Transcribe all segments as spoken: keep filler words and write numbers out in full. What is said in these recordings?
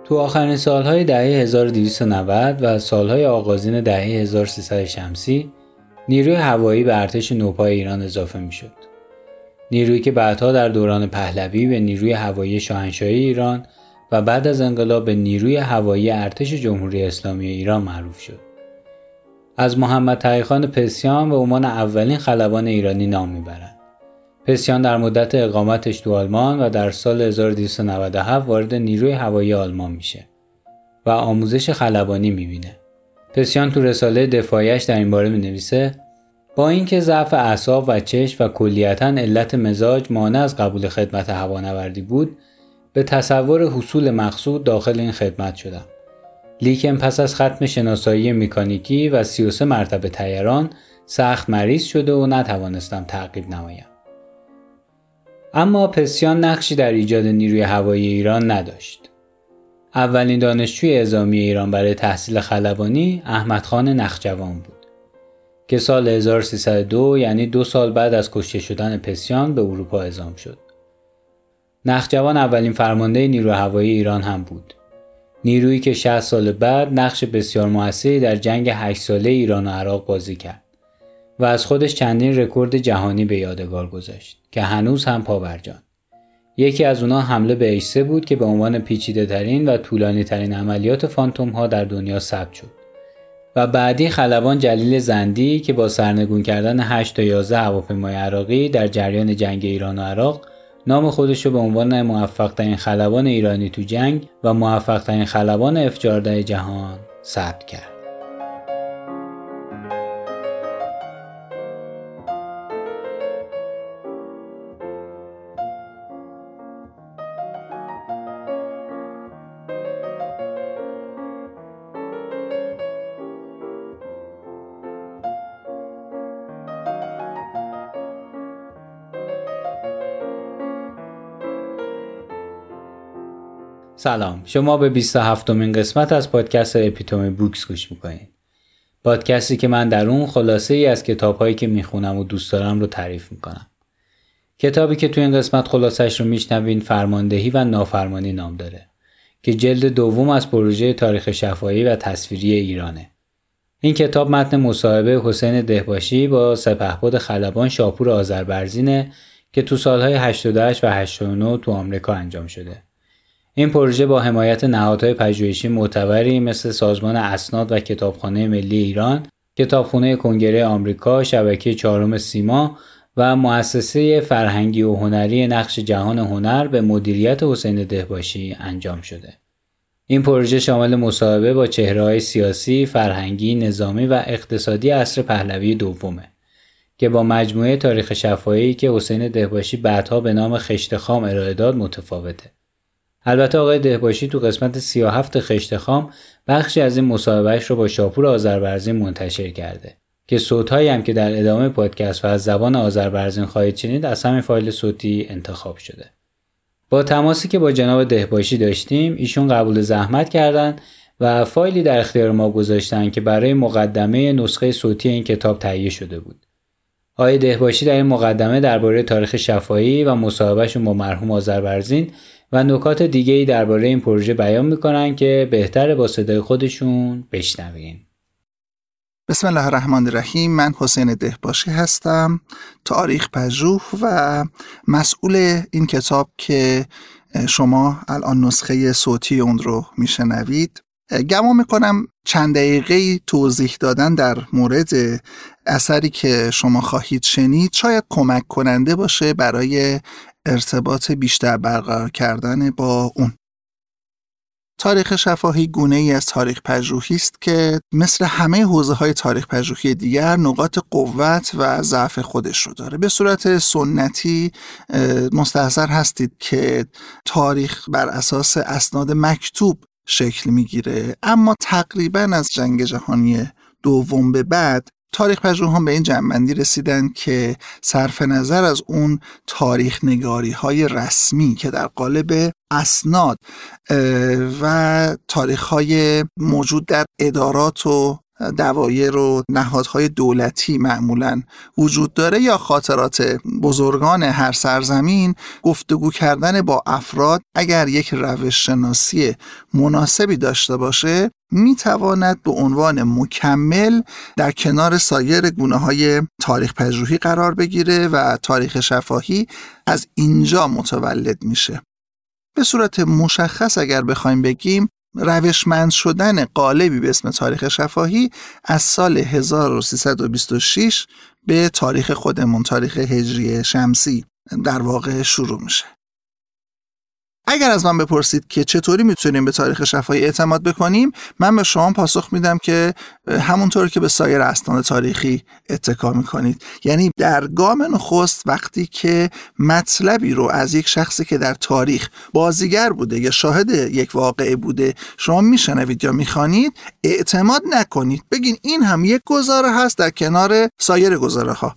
تو آخرین سالهای دهه هزار و دویست و نود و سالهای آغازین دهه هزار و سیصد شمسی نیروی هوایی به ارتش نوپای ایران اضافه میشد. نیرویی که بعدها در دوران پهلوی به نیروی هوایی شاهنشاهی ایران و بعد از انقلاب به نیروی هوایی ارتش جمهوری اسلامی ایران معروف شد. از محمد تقی‌خان پسیان به عنوان اولین خلبان ایرانی نام میبرند. پسیان در مدت اقامتش تو آلمان و در سال هزار و دویست و نود و هفت وارد نیروی هوایی آلمان میشه و آموزش خلبانی میبینه. پسیان تو رساله دفاعیش در این باره مینویسه: با اینکه ضعف اعصاب و چشم و کلیتاً علت مزاج مانع از قبول خدمت هوانوردی بود، به تصور حصول مقصود داخل این خدمت شدم. لیکن پس از ختم شناسایی مکانیکی و سی و سه مرتبه طیران سخت مریض شده و نتوانستم تعقیب نمایم. اما پسیان نقشی در ایجاد نیروی هوایی ایران نداشت. اولین دانشجوی اعزامی ایران برای تحصیل خلبانی احمدخان نخجوان بود که سال هزار و سیصد و دو یعنی دو سال بعد از کشته شدن پسیان به اروپا اعزام شد. نخجوان اولین فرمانده نیروی هوایی ایران هم بود. نیرویی که شصت سال بعد نقش بسیار موثری در جنگ هشت ساله ایران و عراق بازی کرد و از خودش چندین رکورد جهانی به یادگار گذاشت که هنوز هم پابرجان. یکی از اونها حمله به اچ سه بود که به عنوان پیچیده ترین و طولانی ترین عملیات فانتوم ها در دنیا ثبت شد. و بعدی خلبان جلیل زندی که با سرنگون کردن هشت تا یازده هواپیمای عراقی در جریان جنگ ایران و عراق نام خودش رو به عنوان موفق ترین خلبان ایرانی تو جنگ و موفق ترین خلبان اف چهارده جهان ثبت کرد. سلام، شما به بیست و هفتمین قسمت از پادکست اپیتومی بوکس گوش میکنید. پادکستی که من در اون خلاصه ای از کتاب‌هایی که میخونم و دوست دارم رو تعریف میکنم. کتابی که تو این قسمت خلاصش رو میشنوین فرماندهی و نافرمانی نام داره که جلد دوم از پروژه تاریخ شفاهی و تصویری ایرانه. این کتاب متن مصاحبه حسین دهباشی با سپهبد خلبان شاپور آذربرزینه که تو سالهای هشتاد و هشت و هشتاد و نه تو آمریکا انجام شده. این پروژه با حمایت نهادهای پژوهشی معتبری مثل سازمان اسناد و کتابخانه ملی ایران، کتابخانه کنگره آمریکا، شبکه چهارم سیما و مؤسسه فرهنگی و هنری نقش جهان هنر به مدیریت حسین دهباشی انجام شده. این پروژه شامل مصاحبه با چهره‌های سیاسی، فرهنگی، نظامی و اقتصادی عصر پهلوی دومه که با مجموعه تاریخ شفاهی که حسین دهباشی بعدها به نام خشت خام ارائه داد متفاوته. البته آقای دهباشی تو قسمت سی و هفت خشت خام بخشی از این مصاحبهش رو با شاپور آذربرزین منتشر کرده که صوت‌هایی هم که در ادامه پادکست و از زبان آذربرزین خواهید شنید از همین فایل صوتی انتخاب شده. با تماسی که با جناب دهباشی داشتیم، ایشون قبول زحمت کردن و فایلی در اختیار ما گذاشتن که برای مقدمه نسخه صوتی این کتاب تهیه شده بود. آقای دهباشی در این مقدمه درباره تاریخ شفاهی و مصاحبهشون با مرحوم آذربرزین و نکات دیگه‌ای درباره این پروژه بیان میکنن که بهتره با صدای خودشون بشنوین. بسم الله الرحمن الرحیم. من حسین دهباشی هستم، تاریخ پژوه و مسئول این کتاب که شما الان نسخه صوتی اون رو میشنوید. گمان میکنم چند دقیقه توضیح دادن در مورد اثری که شما خواهید شنید شاید کمک کننده باشه برای ارتباط بیشتر برقرار کردن با اون. تاریخ شفاهی گونه‌ای از تاریخ پژوهی است که مثل همه حوزه‌های تاریخ پژوهی دیگر نقاط قوت و ضعف خودش رو داره. به صورت سنتی مستحضر هستید که تاریخ بر اساس اسناد مکتوب شکل میگیره، اما تقریباً از جنگ جهانی دوم به بعد تاریخ پژوهان به این جمع‌بندی رسیدن که صرف نظر از اون تاریخ نگاری های رسمی که در قالب اسناد و تاریخ های موجود در ادارات و دوایر و نهادهای دولتی معمولاً وجود داره یا خاطرات بزرگان هر سرزمین، گفتگو کردن با افراد اگر یک روش شناسی مناسبی داشته باشه میتواند به عنوان مکمل در کنار سایر گونه‌های تاریخ پژوهی قرار بگیره و تاریخ شفاهی از اینجا متولد میشه. به صورت مشخص اگر بخوایم بگیم، روشمند شدن قالبی به اسم تاریخ شفاهی از سال هزار و سیصد و بیست و شش به تاریخ خودمون، تاریخ هجری شمسی در واقع شروع میشه. اگر از من بپرسید که چطوری میتونیم به تاریخ شفاهی اعتماد بکنیم، من به شما پاسخ میدم که همونطور که به سایر اسناد تاریخی اتکا میکنید. یعنی در گام نخست وقتی که مطلبی رو از یک شخصی که در تاریخ بازیگر بوده یا شاهد یک واقعه بوده شما میشنوید یا میخوانید، اعتماد نکنید، بگین این هم یک گزاره هست در کنار سایر گزاره ها.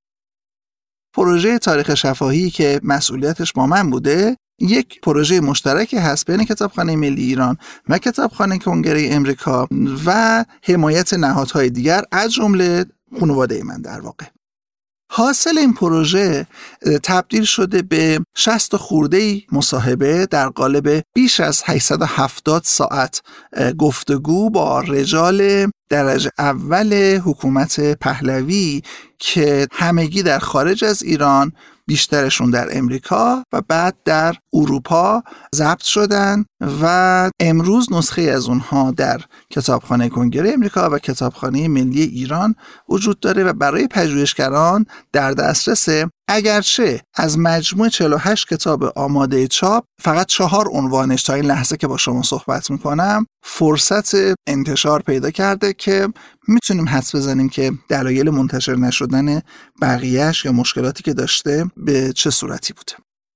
پروژه تاریخ شفاهی که مسئولیتش با من بوده یک پروژه مشترک هست بین کتابخانه ملی ایران و کتابخانه کنگره امریکا و حمایت نهادهای دیگر از جمله خانواده من. در واقع حاصل این پروژه تبدیل شده به شصت خورده‌ای مصاحبه در قالب بیش از هشتصد و هفتاد ساعت گفتگو با رجال درجه اول حکومت پهلوی که همگی در خارج از ایران، بیشترشون در امریکا و بعد در اروپا ضبط شدن و امروز نسخه از اونها در کتابخانه کنگره امریکا و کتابخانه ملی ایران وجود داره و برای پژوهشگران در دسترسه. اگرچه از مجموع چهل و هشت کتاب آماده چاپ فقط چهار عنوانش تا این لحظه که با شما صحبت میکنم فرصت انتشار پیدا کرده که میتونیم حدس بزنیم که دلایل منتشر نشدن بقیهش یا مشکلاتی که داشته به چه صورتی بوده.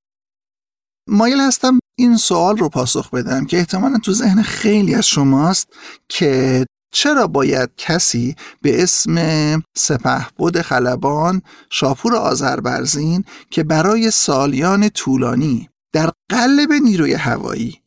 مایل هستم این سوال رو پاسخ بدم که احتمالاً تو ذهن خیلی از شماست که چرا باید کسی به اسم سپهبد خلبان شاپور آذربرزین که برای سالیان طولانی در قلب نیروی هوایی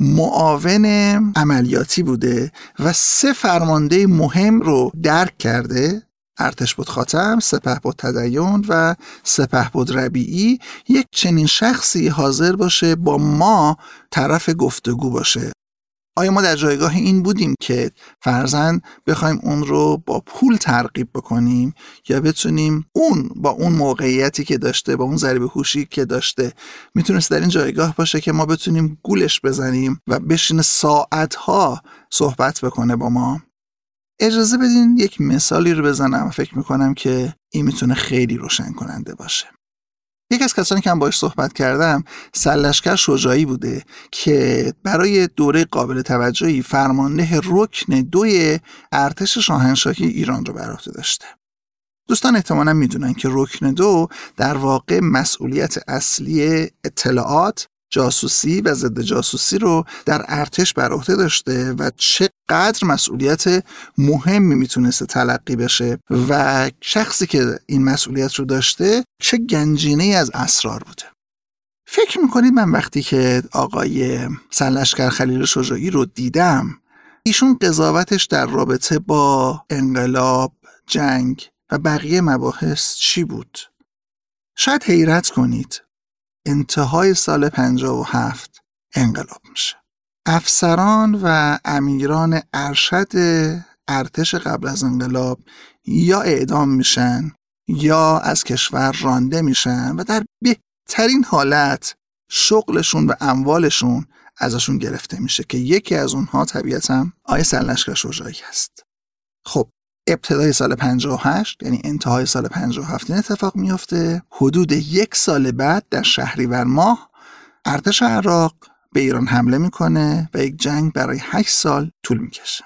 معاون عملیاتی بوده و سه فرمانده مهم رو درک کرده، ارتشبد خاتم، سپهبد تدین و سپهبد ربیعی، یک چنین شخصی حاضر باشه با ما طرف گفتگو باشه؟ آیا ما در جایگاه این بودیم که فرضاً بخوایم اون رو با پول ترغیب بکنیم یا بتونیم اون با اون موقعیتی که داشته، با اون ضریب هوشی که داشته، میتونست در این جایگاه باشه که ما بتونیم گولش بزنیم و بشینه ساعتها صحبت بکنه با ما؟ اجازه بدین یک مثالی رو بزنم، فکر میکنم که این میتونه خیلی روشن کننده باشه. یک از کسانی که من باهاش صحبت کردم سرلشکر شجاعی بوده که برای دوره قابل توجهی فرمانده رکن دوی ارتش شاهنشاهی ایران رو بر عهده داشته. دوستان احتمالاً میدونن که رکن دو در واقع مسئولیت اصلی اطلاعات، جاسوسی و ضد جاسوسی رو در ارتش بر عهده داشته و چقدر مسئولیت مهمی میتونسته تلقی بشه و شخصی که این مسئولیت رو داشته چه گنجینه از اسرار بوده. فکر میکنید من وقتی که آقای سرلشکر خلیل شجاعی رو دیدم، ایشون قضاوتش در رابطه با انقلاب، جنگ و بقیه مباحث چی بود؟ شاید حیرت کنید، انتهای سال پنجاه و هفت انقلاب میشه. افسران و امیران ارشد ارتش قبل از انقلاب یا اعدام میشن یا از کشور رانده میشن و در بهترین حالت شغلشون و اموالشون ازشون گرفته میشه که یکی از اونها طبیعتاً آقای سرلشکر شجاعی هست. خب ابتدای سال پنجاه و هشت یعنی انتهای سال پنجاه و هفت این اتفاق میفته. حدود یک سال بعد در شهریور ماه ارتش عراق به ایران حمله میکنه و یک جنگ برای هشت سال طول میکشه.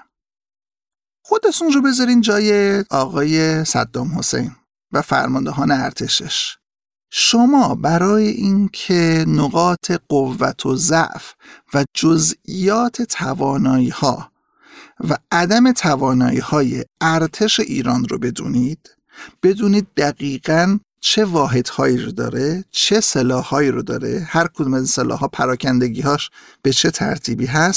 خودتون رو بذارین جای آقای صدام حسین و فرماندهان ارتشش. شما برای اینکه نقاط قوت و ضعف و جزئیات توانایی ها و عدم توانایی های ارتش ایران رو بدونید، بدونید دقیقاً چه واحدهایی رو داره، چه سلاح‌هایی رو داره، هر کدوم از این سلاح‌ها پراکندگی‌هاش به چه ترتیبی هست،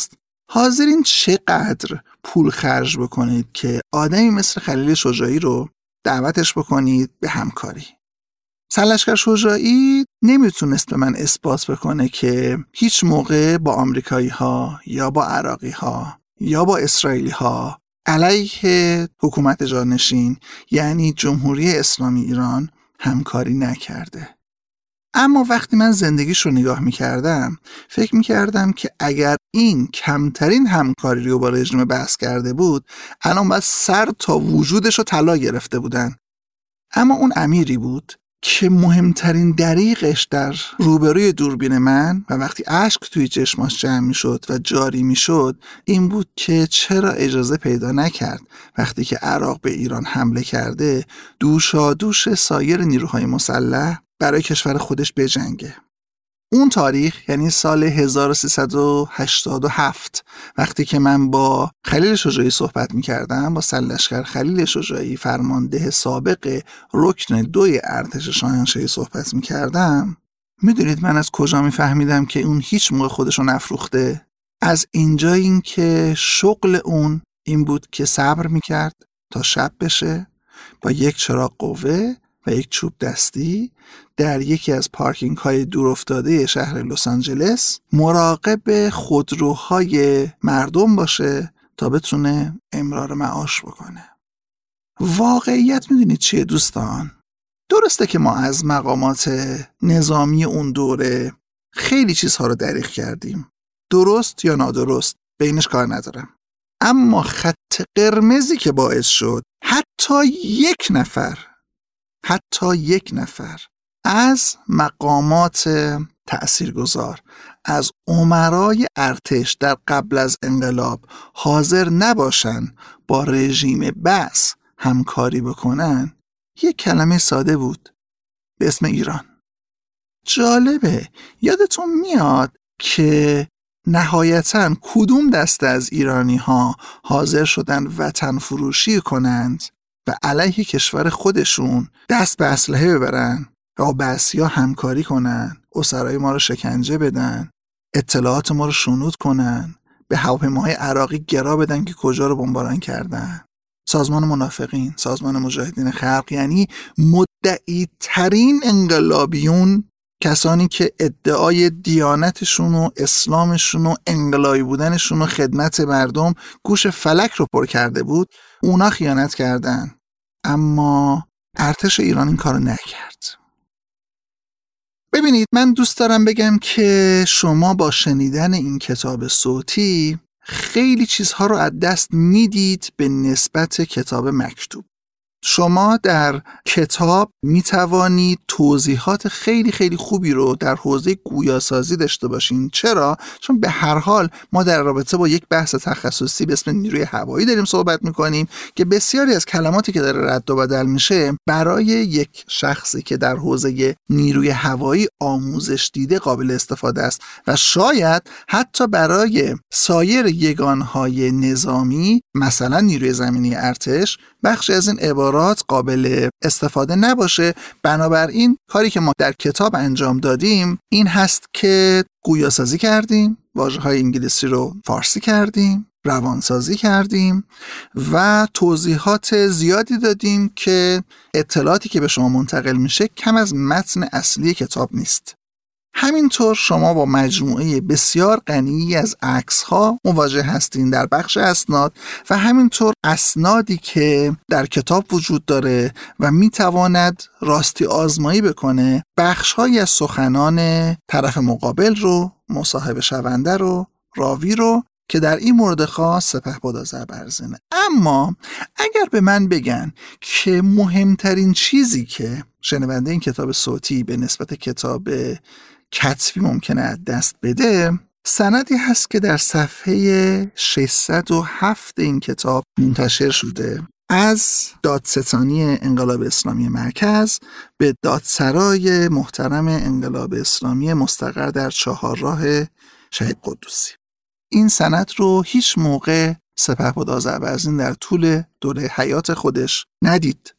حاضرین چقدر پول خرج بکنید که آدمی مثل خلیل شجاعی رو دعوتش بکنید به همکاری؟ سرلشکر شجاعی نمیتونست به من اثبات بکنه که هیچ موقع با آمریکایی ها یا با عراقی ها یا با اسرائیلی ها علیه حکومت جانشین یعنی جمهوری اسلامی ایران همکاری نکرده. اما وقتی من زندگیش رو نگاه میکردم فکر میکردم که اگر این کمترین همکاری رو با رژیم بحث کرده بود الان باید سر تا وجودش رو طلا گرفته بودن. اما اون امیری بود که مهمترین دریغش در روبروی دوربین من و وقتی اشک توی چشماش جمع میشد و جاری میشد این بود که چرا اجازه پیدا نکرد وقتی که عراق به ایران حمله کرده دوشا دوش سایر نیروهای مسلح برای کشور خودش بجنگه. اون تاریخ یعنی سال هزار و سیصد و هشتاد و هفت وقتی که من با خلیل شجاعی صحبت می‌کردم، با سرلشکر خلیل شجاعی فرمانده سابق رکن دوی ارتش شاهنشاهی صحبت می‌کردم، میدونید من از کجا میفهمیدم که اون هیچ موقع خودشو نفروخته؟ از اینجا این که شغل اون این بود که صبر می‌کرد تا شب بشه با یک چراغ قوه و یک چوب دستی در یکی از پارکینگ های دور افتاده شهر لس آنجلس مراقب خودروهای مردم باشه تا بتونه امرار معاش بکنه. واقعیت میدونید چیه دوستان؟ درسته که ما از مقامات نظامی اون دوره خیلی چیزها رو دریغ کردیم، درست یا نادرست بینش کار ندارم، اما خط قرمزی که باعث شد حتی یک نفر حتی یک نفر از مقامات تأثیرگذار از امرای ارتش در قبل از انقلاب حاضر نباشن با رژیم بعث همکاری بکنن، یک کلمه ساده بود به اسم ایران. جالبه، یادتون میاد که نهایتاً کدوم دسته از ایرانی ها حاضر شدن وطن فروشی کنند و علیه کشور خودشون دست به اسلحه ببرن و بعثیا همکاری کنن، اسرای ما رو شکنجه بدن، اطلاعات ما رو شنود کنن، به هواپیماهای عراقی گرا بدن که کجا رو بمباران کردن؟ سازمان منافقین، سازمان مجاهدین خلق، یعنی مدعی ترین انقلابیون، کسانی که ادعای دیانتشون و اسلامشون و انقلابی بودنشون و خدمت مردم گوش فلک رو پر کرده بود، اونا خیانت کردن. اما ارتش ایران این کارو نکرد. ببینید، من دوست دارم بگم که شما با شنیدن این کتاب صوتی خیلی چیزها رو از دست میدید به نسبت کتاب مکتوب. شما در کتاب می توانید توضیحات خیلی خیلی خوبی رو در حوزه گویاسازی داشته باشین. چرا؟ چون به هر حال ما در رابطه با یک بحث تخصصی به اسم نیروی هوایی داریم صحبت می کنیم که بسیاری از کلماتی که داره رد و بدل میشه برای یک شخصی که در حوزه نیروی هوایی آموزش دیده قابل استفاده است و شاید حتی برای سایر یگانهای نظامی، مثلا نیروی زمینی ارتش، بخشی از این عبارات قابل استفاده نباشه. بنابراین کاری که ما در کتاب انجام دادیم این هست که گویاسازی کردیم، واژه‌های انگلیسی رو فارسی کردیم، روانسازی کردیم و توضیحات زیادی دادیم که اطلاعاتی که به شما منتقل میشه کم از متن اصلی کتاب نیست. همینطور شما با مجموعه بسیار غنی از عکس‌ها مواجه هستین در بخش اسناد و همینطور اسنادی که در کتاب وجود داره و میتواند راستی آزمایی بکنه بخش‌هایی از سخنان طرف مقابل رو، مصاحبه شونده رو، راوی رو که در این مورد خاص سپهبد آذربرزنه. اما اگر به من بگن که مهمترین چیزی که شنونده این کتاب صوتی به نسبت کتاب کتبی ممکنه از دست بده، سندی هست که در صفحه ششصد و هفت این کتاب منتشر شده از دادستانی انقلاب اسلامی مرکز به دادسرای محترم انقلاب اسلامی مستقر در چهارراه شهید قدوسی. این سند رو هیچ موقع سپهبد آذربرزین در طول دوره حیات خودش ندید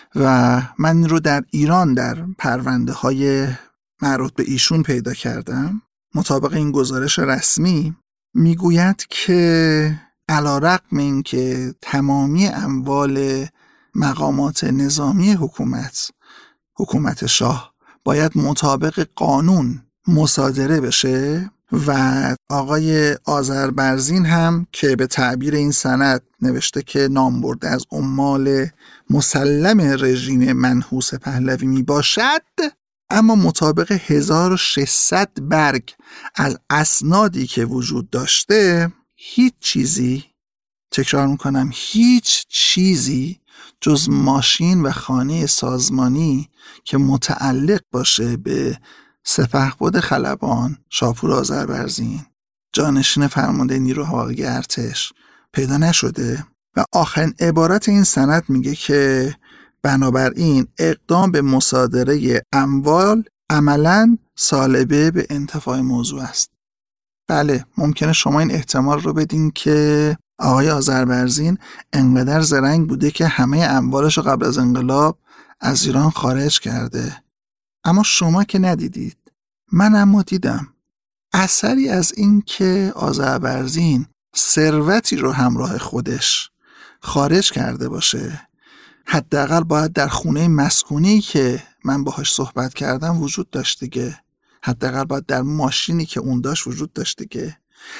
و من رو در ایران در پرونده های مربوط به ایشون پیدا کردم. مطابق این گزارش رسمی میگوید که علی‌رغم این که تمامی اموال مقامات نظامی حکومت حکومت شاه باید مطابق قانون مصادره بشه و آقای آذربرزین هم که به تعبیر این سند نوشته که نام برده از عمال مسلم رژیم منحوس پهلوی می باشد، اما مطابق هزار و ششصد برگ از اسنادی که وجود داشته هیچ چیزی، تکرار میکنم هیچ چیزی جز ماشین و خانه سازمانی که متعلق باشه به سپهبد خلبان شاپور آذربرزین، جانشین فرمانده نیروهای ارتش، پیدا نشده. و آخرین عبارت این سند میگه که بنابراین اقدام به مصادره اموال عملاً سالبه به انتفاع موضوع است. بله، ممکنه شما این احتمال رو بدین که آقای آذربرزین انقدر زرنگ بوده که همه اموالش رو قبل از انقلاب از ایران خارج کرده، اما شما که ندیدید. من اما دیدم. اثری از این که آذربرزین ثروتی رو همراه خودش خارج کرده باشه، حداقل باید در خونه مسکونی که من باهاش صحبت کردم وجود داشت دیگه. حداقل باید در ماشینی که اون داشت وجود داشت دیگه.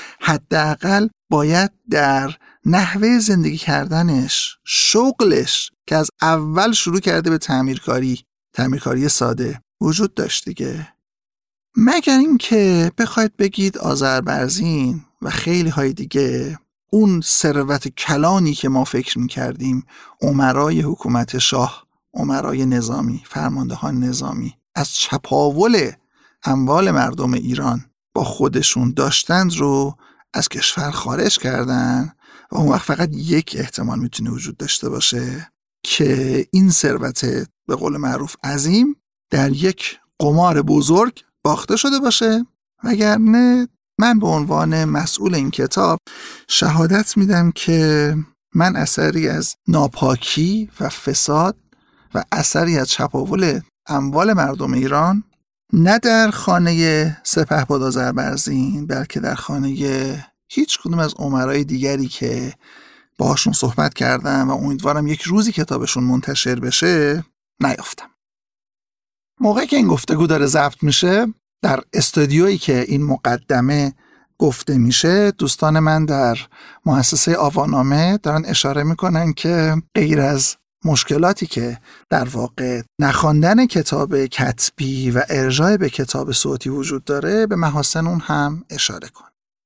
حداقل باید در نحوه زندگی کردنش، شغلش که از اول شروع کرده به تعمیرکاری، تعمیرکاری ساده، وجود داشت دیگه. مگر این که بخواید بگید آذربرزین و خیلی های دیگه اون ثروت کلانی که ما فکر می‌کردیم امرای حکومت شاه، امرای نظامی، فرماندهان نظامی از چپاول اموال مردم ایران با خودشون داشتند رو از کشور خارج کردن و اون وقت فقط یک احتمال میتونه وجود داشته باشه که این ثروت به قول معروف عظیم در یک قمار بزرگ باخته شده باشه، وگرنه من به عنوان مسئول این کتاب شهادت میدم که من اثری از ناپاکی و فساد و اثری از چپاول اموال مردم ایران نه در خانه سپهبد آذربرزین بلکه در خانه هیچ کدوم از امرای دیگری که باهاشون صحبت کردم و امیدوارم یک روزی کتابشون منتشر بشه نیافتم. موقعی که این گفتگو داره ضبط میشه در استودیویی که این مقدمه گفته میشه، دوستان من در مؤسسه آوانامه دارن اشاره میکنن که غیر از مشکلاتی که در واقع نخواندن کتاب کتبی و ارجاع به کتاب صوتی وجود داره، به محاسن اون هم اشاره کن.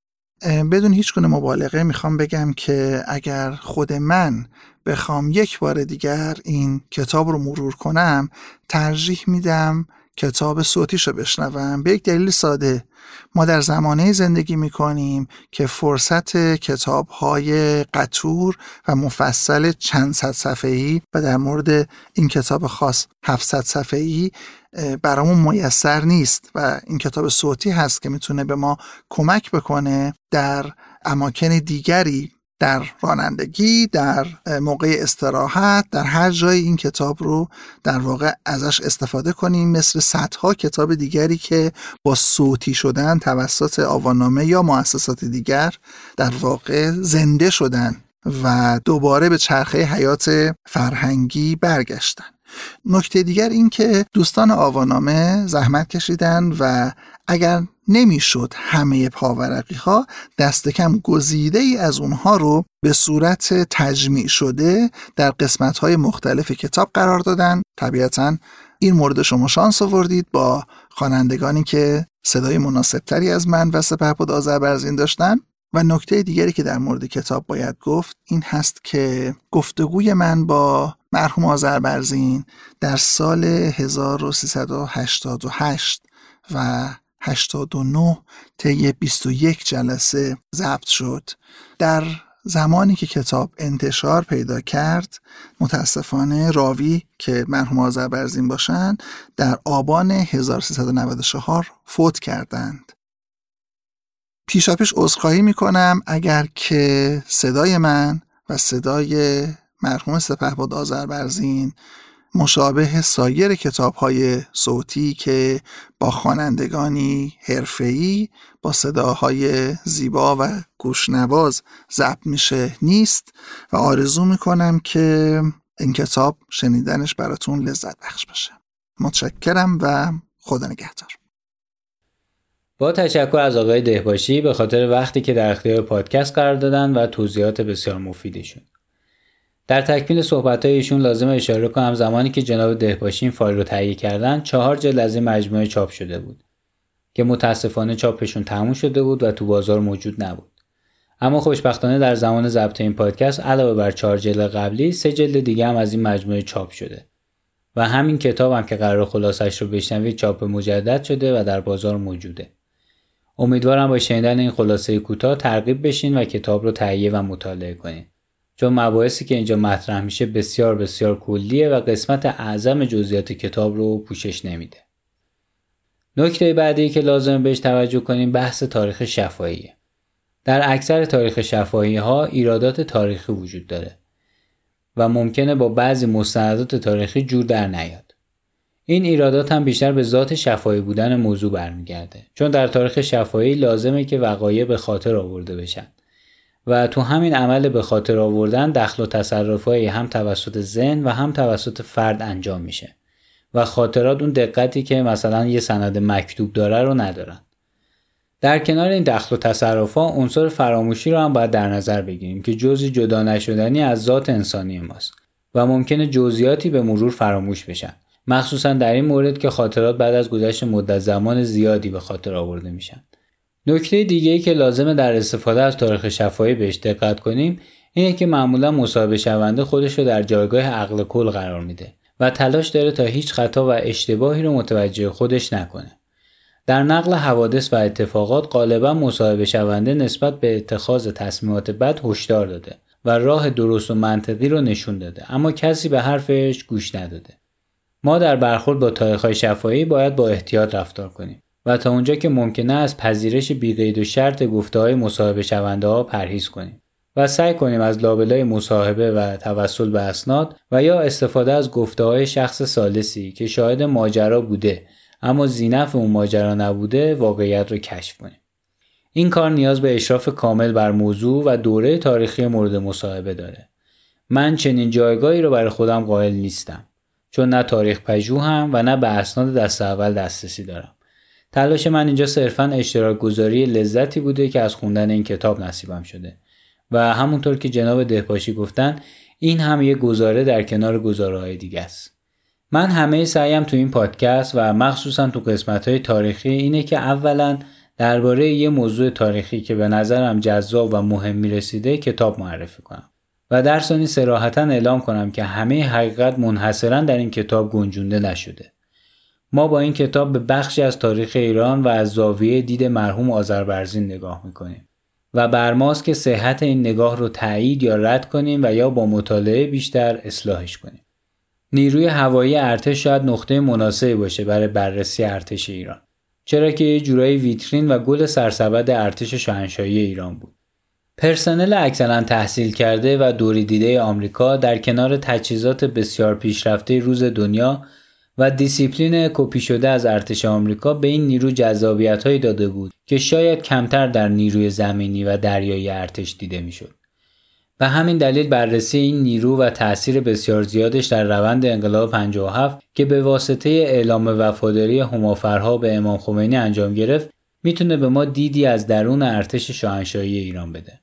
بدون هیچ گونه مبالغه میخوام بگم که اگر خود من بخوام یک بار دیگر این کتاب رو مرور کنم، ترجیح میدم کتاب صوتیشو بشنوم. به یک دلیل ساده، ما در زمانه زندگی میکنیم که فرصت کتاب‌های قطور و مفصل چند صد صفحه‌ای و در مورد این کتاب خاص هفتصد صفحه‌ای برامون میسر نیست و این کتاب صوتی هست که میتونه به ما کمک بکنه در اماکن دیگری، در رانندگی، در موقع استراحت، در هر جای این کتاب رو در واقع ازش استفاده کنیم، مثل صدها کتاب دیگری که با صوتی شدن توسط آوانامه یا مؤسسات دیگر در واقع زنده شدن و دوباره به چرخه حیات فرهنگی برگشتن. نکته دیگر این که دوستان آوانامه زحمت کشیدن و اگر نمیشد همه پاورقی ها، دست کم گزیده ای از اونها رو به صورت تجمیع شده در قسمت های مختلف کتاب قرار دادن. طبیعتاً این مورد شما شانس آوردید با خوانندگانی که صدای مناسب تری از من و سپهبد آذربرزین داشتن. و نکته دیگری که در مورد کتاب باید گفت این هست که گفتگوی من با مرحوم آذربرزین در سال هزار و سیصد و هشتاد و هشت و هشتاد و نه طی بیست و یک جلسه ضبط شد. در زمانی که کتاب انتشار پیدا کرد، متاسفانه راوی که مرحوم آذربرزین باشند در آبان هزار و سیصد و نود و چهار فوت کردند. پیشاپیش عذرخواهی میکنم اگر که صدای من و صدای مرحوم سپهبد آذربرزین مشابه سایر کتاب‌های صوتی که با خوانندگانی حرفه‌ای با صداهای زیبا و گوشنواز ضبط میشه نیست و آرزو میکنم که این کتاب شنیدنش براتون لذت بخش باشه. متشکرم و خدا نگهدار. با تشکر از آقای دهباشی به خاطر وقتی که در اختیار پادکست قرار دادن و توضیحات بسیار مفیدشون. در تکمیل صحبت‌های ایشون لازم اشاره کنم زمانی که جناب دهباشی این فایل رو تهیه کردن چهار جلد از این مجموعه چاپ شده بود که متاسفانه چاپشون تموم شده بود و تو بازار موجود نبود. اما خوشبختانه در زمان ضبط این پادکست علاوه بر چهار جلد قبلی سه جلد دیگه هم از این مجموعه چاپ شده و همین کتاب هم که قرار خلاصش رو بشنوید چاپ مجدد شده و در بازار موجوده. امیدوارم با شنیدن این خلاصه کوتاه ترغیب بشین و کتاب رو تهیه و مطالعه کنین. چون مباحثی که اینجا مطرح میشه بسیار بسیار کلیه و قسمت اعظم جزئیات کتاب رو پوشش نمیده. نکته بعدی که لازم بهش توجه کنیم بحث تاریخ شفاهیه. در اکثر تاریخ شفاهی ها ایرادات تاریخی وجود داره و ممکنه با بعضی مستندات تاریخی جور در نیاد. این ایرادات هم بیشتر به ذات شفاهی بودن موضوع برمیگرده، چون در تاریخ شفاهی لازمه که وقایع به خاطر آورده بشن و تو همین عمل به خاطر آوردن دخل و تصرفایی هم توسط ذهن و هم توسط فرد انجام میشه و خاطرات اون دقتی که مثلا یه سند مکتوب داره رو ندارن. در کنار این دخل و تصرف‌ها عنصر فراموشی رو هم باید در نظر بگیریم که جزئی جدا نشدنی از ذات انسانی ماست و ممکنه جزئیاتی به مرور فراموش بشن، مخصوصا در این مورد که خاطرات بعد از گذشت مدت زمان زیادی به خاطر آورده میشن. نکته دیگه‌ای که لازمه در استفاده از تاریخ شفاهی بهش دقت کنیم اینه که معمولا مصاحبه شونده خودش رو در جایگاه عقل کل قرار میده و تلاش داره تا هیچ خطا و اشتباهی رو متوجه خودش نکنه. در نقل حوادث و اتفاقات غالبا مصاحبه شونده نسبت به اتخاذ تصمیمات بد هشدار داده و راه درست و منطقی رو نشون داده، اما کسی به حرفش گوش نداده. ما در برخورد با تاریخ‌های شفاهی باید با احتیاط رفتار کنیم و تا اونجا که ممکنه از پذیرش بی‌قید و شرط گفته‌های مصاحبه شونده‌ها پرهیز کنیم و سعی کنیم از لابلای مصاحبه و توسل به اسناد و یا استفاده از گفته‌های شخص ثالثی که شاهد ماجرا بوده اما ذینفع اون ماجرا نبوده واقعیت رو کشف کنیم. این کار نیاز به اشراف کامل بر موضوع و دوره تاریخی مورد مصاحبه داره. من چنین جایگاهی رو برای خودم قائل نیستم، چون نه تاریخ پژوهم و نه به اسناد دست اول دسترسی دارم. تلاش من اینجا صرفاً اشتراک گذاری لذتی بوده که از خوندن این کتاب نصیبم شده و همونطور که جناب دهباشی گفتن این هم یه گزاره در کنار گزاره‌های دیگه است. من همه سعیم تو این پادکست و مخصوصاً تو قسمت‌های تاریخی اینه که اولاً درباره یه موضوع تاریخی که به نظرم جذاب و مهم می‌رسیده کتاب معرفی کنم و در ثانی صراحتاً اعلام کنم که همه حقیقت منحصراً در این کتاب گنجونده نشده. ما با این کتاب به بخشی از تاریخ ایران و از زاویه دید مرحوم آذربرزین نگاه میکنیم و بر ماست که صحت این نگاه رو تایید یا رد کنیم و یا با مطالعه بیشتر اصلاحش کنیم. نیروی هوایی ارتش شاید نقطه مناسبی باشه برای بررسی ارتش ایران، چرا که یه جورایی ویترین و گل سرسبد ارتش شاهنشاهی ایران بود. پرسنل اکثرا تحصیل کرده و دوری دیده آمریکا در کنار تجهیزات بسیار پیشرفته روز دنیا و دیسیپلین کپی شده از ارتش آمریکا به این نیرو جذابیت‌هایی داده بود که شاید کمتر در نیروی زمینی و دریایی ارتش دیده میشد. به همین دلیل بررسی این نیرو و تأثیر بسیار زیادش در روند انقلاب پنجاه و هفت که به واسطه اعلام وفاداری همافرها به امام خمینی انجام گرفت میتونه به ما دیدی از درون ارتش شاهنشاهی ایران بده.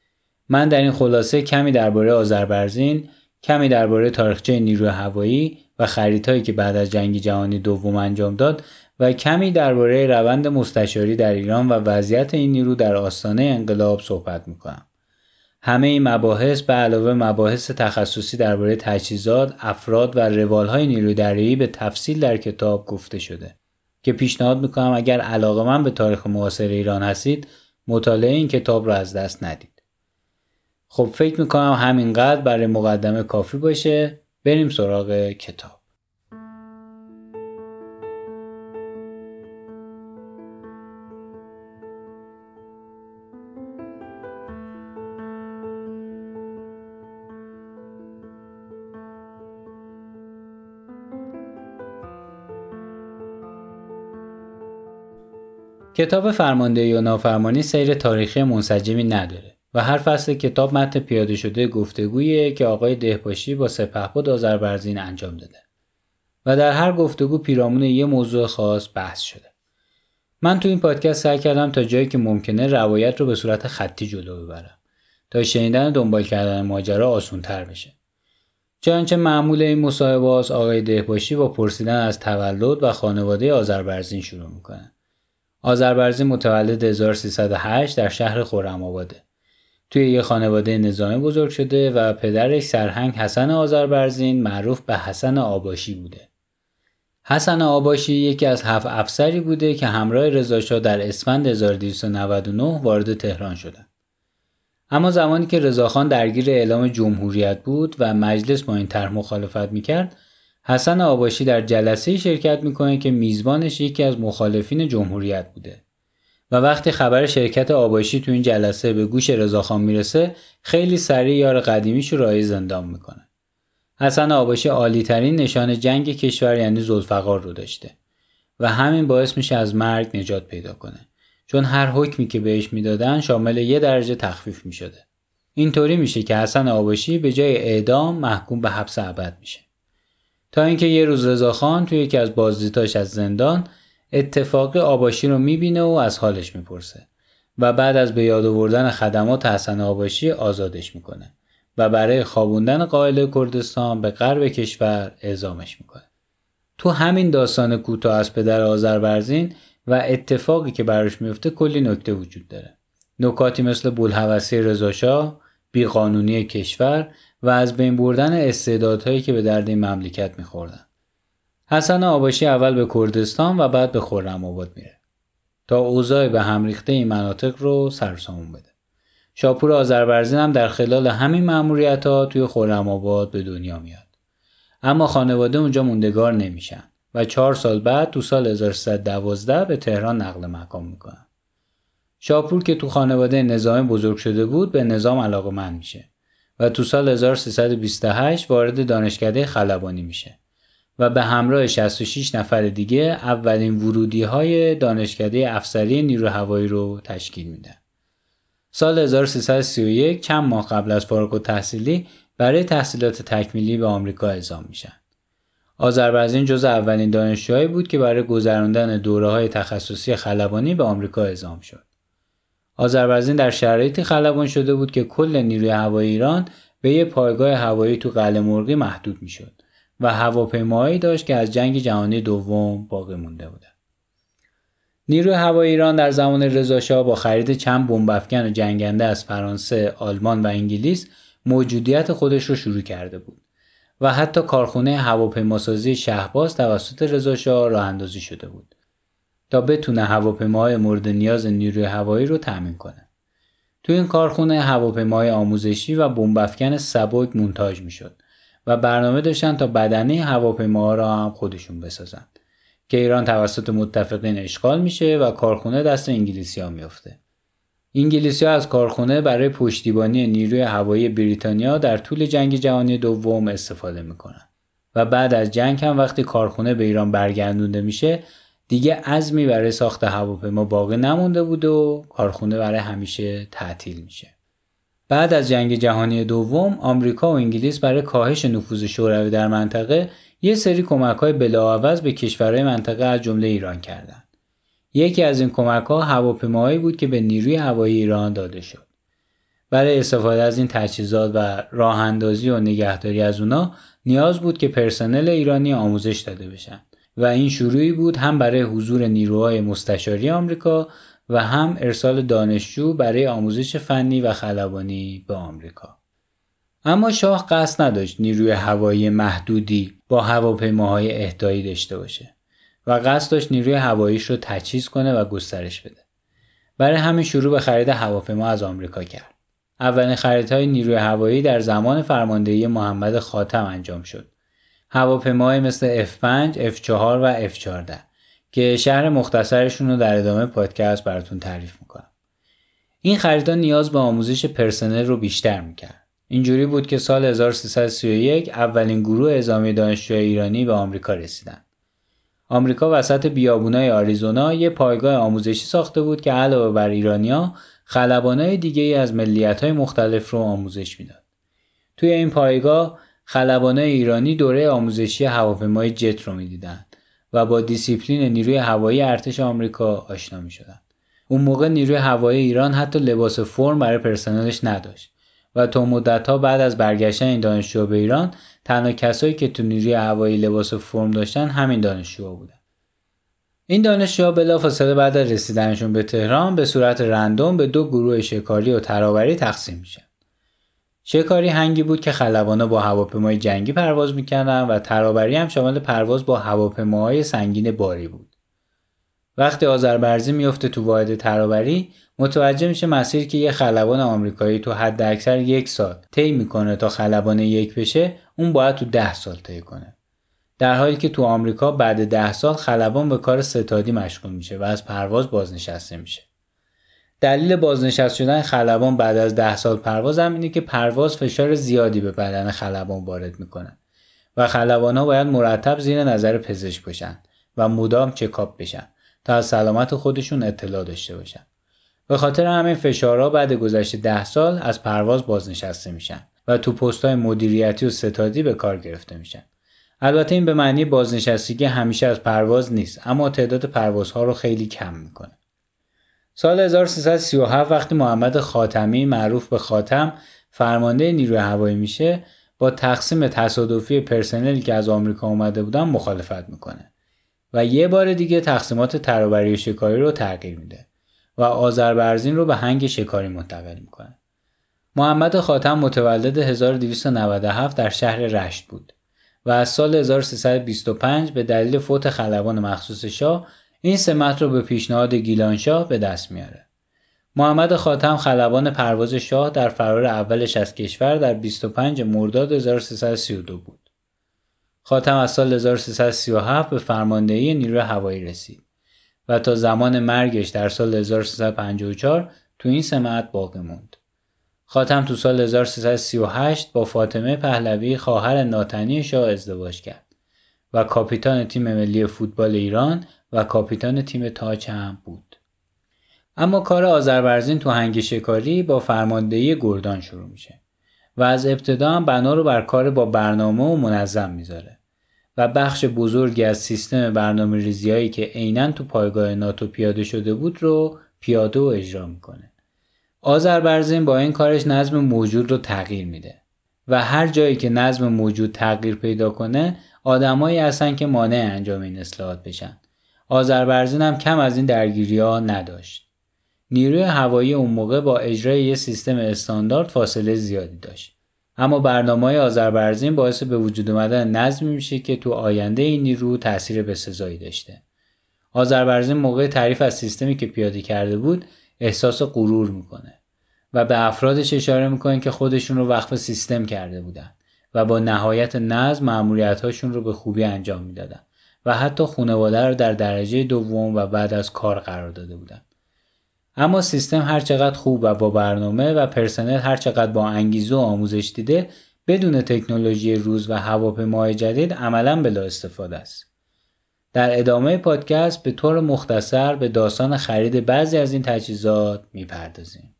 من در این خلاصه کمی درباره آذربرزین، کمی درباره تاریخچه نیروی هوایی و خریدهایی که بعد از جنگ جهانی دوم انجام داد و کمی درباره روند مستشاری در ایران و وضعیت این نیرو در آستانه انقلاب صحبت میکنم. همه این مباحث به علاوه مباحث تخصصی درباره تجهیزات، افراد و روالهای نیروی دریایی به تفصیل در کتاب گفته شده که پیشنهاد میکنم اگر علاقه‌مند به تاریخ معاصر ایران هستید مطالعه این کتاب را از دست ندید. خب فکر میکنم همینقدر برای مقدمه کافی باشه. بریم سراغ کتاب. کتاب فرماندهی و نافرمانی سیر تاریخی منسجمی نداره و هر فصل کتاب متن پیاده شده گفتگوییه که آقای دهباشی با سپهبد آذربرزین انجام داده و در هر گفتگو پیرامون یه موضوع خاص بحث شده. من تو این پادکست سعی کردم تا جایی که ممکنه روایت رو به صورت خطی جلو ببرم تا شنیدن و دنبال کردن ماجرا آسان‌تر بشه. چنانچه معمول این مصاحبه است آقای دهباشی با پرسیدن از تولد و خانواده آذربرزین شروع میکنه. آذربرزین متولد هزار و سیصد و هشت در شهر خرم‌آباده. توی یه خانواده نظامی بزرگ شده و پدرش سرهنگ حسن آذربرزین معروف به حسن آباشی بوده. حسن آباشی یکی از هفت افسری بوده که همراه رضاشاه در اسفند هزار و دویست و نود و نه وارد تهران شدند. اما زمانی که رضاخان درگیر اعلام جمهوریت بود و مجلس با این طرح مخالفت میکرد، حسن آباشی در جلسه شرکت میکنه که میزبانش یکی از مخالفین جمهوریت بوده و وقتی خبر شرکت آباشی تو این جلسه به گوش رضاخان میرسه، خیلی سریع یار قدیمیش رو راهی زندان میکنه. حسن آباشی عالی ترین نشان جنگ کشور یعنی ذوالفقار رو داشته و همین باعث میشه از مرگ نجات پیدا کنه، چون هر حکمی که بهش میدادن شامل یه درجه تخفیف میشده. اینطوری میشه که حسن آباشی به جای اعدام محکوم به حبس ابد میشه. تا اینکه یه روز رضاخان توی یکی از بازدیداش از زندان اتفاقی آباشی رو میبینه و از حالش میپرسه و بعد از به یاد آوردن خدمات حسن آباشی آزادش میکنه و برای خوابوندن قائل کردستان به غرب کشور اعزامش میکنه. تو همین داستان کوتاه از پدر آذربرزین و اتفاقی که براش میفته کلی نکته وجود داره. نکاتی مثل بوالهوسی رضاشاه، بیقانونی کشور و از بین بردن استعدادهایی که به درد این مملکت میخوردن. حسن آباشی اول به کردستان و بعد به خرم‌آباد میره تا اوضاع به هم ریخته این مناطق رو سرسامون بده. شاپور آذربرزین هم در خلال همین مأموریت‌ها توی خرم‌آباد به دنیا میاد. اما خانواده اونجا موندگار نمیشن و چهار سال بعد تو سال هزار و سیصد و دوازده به تهران نقل مکان میکنن. شاپور که تو خانواده نظامی بزرگ شده بود به نظام علاقه‌مند میشه و تو سال هزار و سیصد و بیست و هشت وارد دانشکده خلبانی میشه و به همراه شصت و شش نفر دیگه اولین ورودی‌های دانشکده افسری نیروی هوایی رو تشکیل میدن. سال هزار و سیصد و سی و یک چند ماه قبل از فارغ التحصیلی برای تحصیلات تکمیلی به آمریکا اعزام میشن. آذربایجان جزو اولین دانشجوهایی بود که برای گذراندن دوره‌های تخصصی خلبانی به آمریکا اعزام شد. آذربایجان در شرایطی خلبان شده بود که کل نیروی هوایی ایران به یک پایگاه هوایی تو قلعه مرغی محدود میشد و هواپیماهایی داشت که از جنگ جهانی دوم باقی مونده بودند. نیروی هوایی ایران در زمان رضاشاه با خرید چند بمب افکن و جنگنده از فرانسه، آلمان و انگلیس موجودیت خودش رو شروع کرده بود و حتی کارخانه هواپیماسازی شهباز توسط رضاشاه راه اندازی شده بود تا بتونه هواپیماهای مورد نیاز نیروی هوایی رو تامین کنه. تو این کارخانه هواپیماهای آموزشی و بمب افکن سبک مونتاژ میشد و برنامه داشتن تا بدنه هواپیماها را هم خودشون بسازن که ایران توسط متفقین اشغال میشه و کارخانه دست انگلیسی‌ها میفته. انگلیسی‌ها از کارخانه برای پشتیبانی نیروی هوایی بریتانیا در طول جنگ جهانی دوم استفاده میکنن و بعد از جنگ هم وقتی کارخانه به ایران برگردونده میشه دیگه عزمی برای ساخت هواپیما باقی نمونده بود و کارخانه برای همیشه تعطیل میشه. بعد از جنگ جهانی دوم آمریکا و انگلیس برای کاهش نفوذ شوروی در منطقه یه سری کمک‌های بلاعوض به کشورهای منطقه از جمله ایران کردند. یکی از این کمک‌ها هواپیماهایی بود که به نیروی هوایی ایران داده شد. برای استفاده از این تجهیزات و راه‌اندازی و نگهداری از اونا نیاز بود که پرسنل ایرانی آموزش داده بشن و این شروعی بود هم برای حضور نیروهای مستشاری آمریکا و هم ارسال دانشجو برای آموزش فنی و خلبانی به آمریکا. اما شاه قصد نداشت نیروی هوایی محدودی با هواپیماهای اهدایی داشته باشه و قصد داشت نیروی هواییش رو تجهیز کنه و گسترش بده. برای همین شروع به خرید هواپیما از آمریکا کرد. اولین خریدهای نیروی هوایی در زمان فرماندهی محمد خاتم انجام شد. هواپیماهای مثل اف پنج، اف چهار و اف چهارده که شرح مختصرشون رو در ادامه پادکست براتون تعریف میکنم. این خریدها نیاز به آموزش پرسنل رو بیشتر میکرد. اینجوری بود که سال هزار و سیصد و سی و یک اولین گروه اعزامی دانشجوی ایرانی به آمریکا رسیدن. آمریکا وسط بیابونای آریزونا یه پایگاه آموزشی ساخته بود که علاوه بر ایرانیا خلبانای دیگه‌ای از ملیت‌های مختلف رو آموزش میداد. توی این پایگاه خلبانای ایرانی دوره آموزشی هواپیمای جت رو میدیدن و با دیسیپلین نیروی هوایی ارتش آمریکا آشنا میشدن. اون موقع نیروی هوایی ایران حتی لباس فرم برای پرسنلش نداشت و تا مدت‌ها بعد از برگشتن این دانشجوها به ایران تنها کسایی که تو نیروی هوایی لباس فرم داشتن همین دانشجوها بودن. این دانشجوها بلافاصله بعد از رسیدنشون به تهران به صورت رندوم به دو گروه شکاری و ترابری تقسیم میشن. شکاری هنگی بود که خلبانا با هواپیمای جنگی پرواز میکردن و ترابری هم شامل پرواز با هواپیماهای سنگین باری بود. وقتی آذربرزی میفته تو واحد ترابری، متوجه میشه مسیر که یه خلبان آمریکایی تو حد اکثر یک سال طی میکنه تا خلبان یک بشه، اون باید تو ده سال طی کنه. در حالی که تو آمریکا بعد ده سال خلبان به کار ستادی مشغول میشه و از پرواز بازنشسته میشه. دلیل بازنشسته شدن خلبان بعد از ده سال پرواز هم اینه که پرواز فشار زیادی به بدن خلبان وارد میکنه و خلبان‌ها باید مرتب زیر نظر پزشک باشن و مدام چکاپ بشن تا از سلامت خودشون اطلاع داشته باشن. به خاطر همین فشارها بعد گذشت ده سال از پرواز بازنشسته میشن و تو پست‌های مدیریتی و ستادی به کار گرفته میشن. البته این به معنی بازنشستگی همیشه از پرواز نیست، اما تعداد پروازها رو خیلی کم میکنه. سال هزار و سیصد و سی و هفت وقتی محمد خاتمی معروف به خاتم فرمانده نیروی هوایی میشه، با تقسیم تصادفی پرسنلی که از آمریکا اومده بودن مخالفت میکنه و یه بار دیگه تقسیمات ترابری و شکاری رو تغییر میده و آذربرزین رو به هنگ شکاری منتقل میکنه. محمد خاتم متولد هزار و دویست و نود و هفت در شهر رشت بود و از سال هزار و سیصد و بیست و پنج به دلیل فوت خلبان مخصوص شاه این سمت رو به پیشنهاد گیلانشاه به دست میاره. محمد خاتم خلبان پرواز شاه در فرار اولش از کشور در بیست و پنج مرداد هزار و سیصد و سی و دو بود. خاتم از سال هزار و سیصد و سی و هفت به فرماندهی نیروی هوایی رسید و تا زمان مرگش در سال هزار و سیصد و پنجاه و چهار تو این سمت باقی موند. خاتم تو سال هزار و سیصد و سی و هشت با فاطمه پهلوی خواهر ناتنی شاه ازدواج کرد و کاپیتان تیم ملی فوتبال ایران و کاپیتان تیم تاج هم بود. اما کار آذربرزین تو هنگ شکاری با فرماندهی گردان شروع میشه و از ابتدا هم بنا رو بر کار با برنامه و منظم میذاره و بخش بزرگی از سیستم برنامه ریزیایی که عیناً تو پایگاه ناتو پیاده شده بود رو پیاده و اجرا میکنه. آذربرزین با این کارش نظم موجود رو تغییر میده و هر جایی که نظم موجود تغییر پیدا کنه آدمایی هستن که مانع انجام این اصلاحات بشن. آذربرزین هم کم از این درگیری‌ها نداشت. نیروی هوایی اون موقع با اجرای یه سیستم استاندارد فاصله زیادی داشت. اما برنامه‌های آذربرزین باعث به وجود اومدن نظمی میشه که تو آینده این نیرو تأثیر بسزایی داشته. آذربرزین موقع تعریف از سیستمی که پیاده کرده بود احساس غرور میکنه و به افرادش اشاره میکنه که خودشون رو وقف سیستم کرده بودن و با نهایت نظم مأموریت‌هاشون رو به خوبی انجام میدادن و حتی خانواده رو در درجه دوم و بعد از کار قرار داده بودن. اما سیستم هر چقدر خوب و با برنامه و پرسنل هر چقدر با انگیزه و آموزش دیده، بدون تکنولوژی روز و هواپیماهای جدید عملاً بلا استفاده است. در ادامه پادکست به طور مختصر به داستان خرید بعضی از این تجهیزات میپردازیم.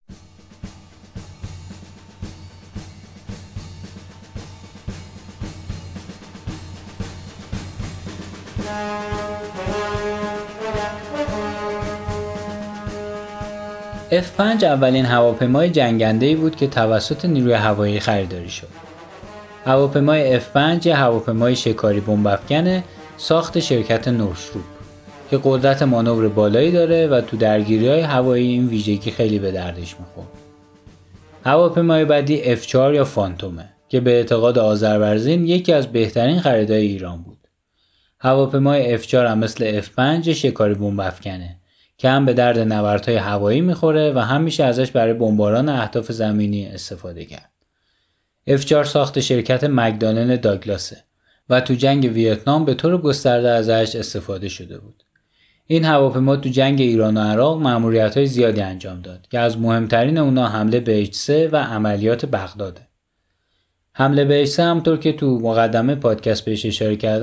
اف پنج اولین هواپیمای جنگنده‌ای بود که توسط نیروی هوایی خریداری شد. هواپیمای اف پنج یه هواپیمای شکاری بمب‌افکن ساخت شرکت نورسروپ که قدرت مانور بالایی داره و تو درگیری‌های هوایی این ویژگی خیلی به دردش می‌خوره. هواپیمای بعدی اف چهار یا فانتومه که به اعتقاد آذربرزین یکی از بهترین خریدهای ایران بود. هواپیمای اف چهار هم مثل اف پنج شکاری بمب‌افکنه که هم به درد نبردهای هوایی میخوره و هم میشه ازش برای بمباران اهداف زمینی استفاده کرد. اف چهار ساخت شرکت مکدانل داگلاسه و تو جنگ ویتنام به طور گسترده ازش استفاده شده بود. این هواپیما تو جنگ ایران و عراق مأموریت‌های زیادی انجام داد که از مهمترین اونا حمله به اچ سه و عملیات بغداده. حمله به اچ سه همونطور که تو مقدمه پادکست بهش اشاره کردم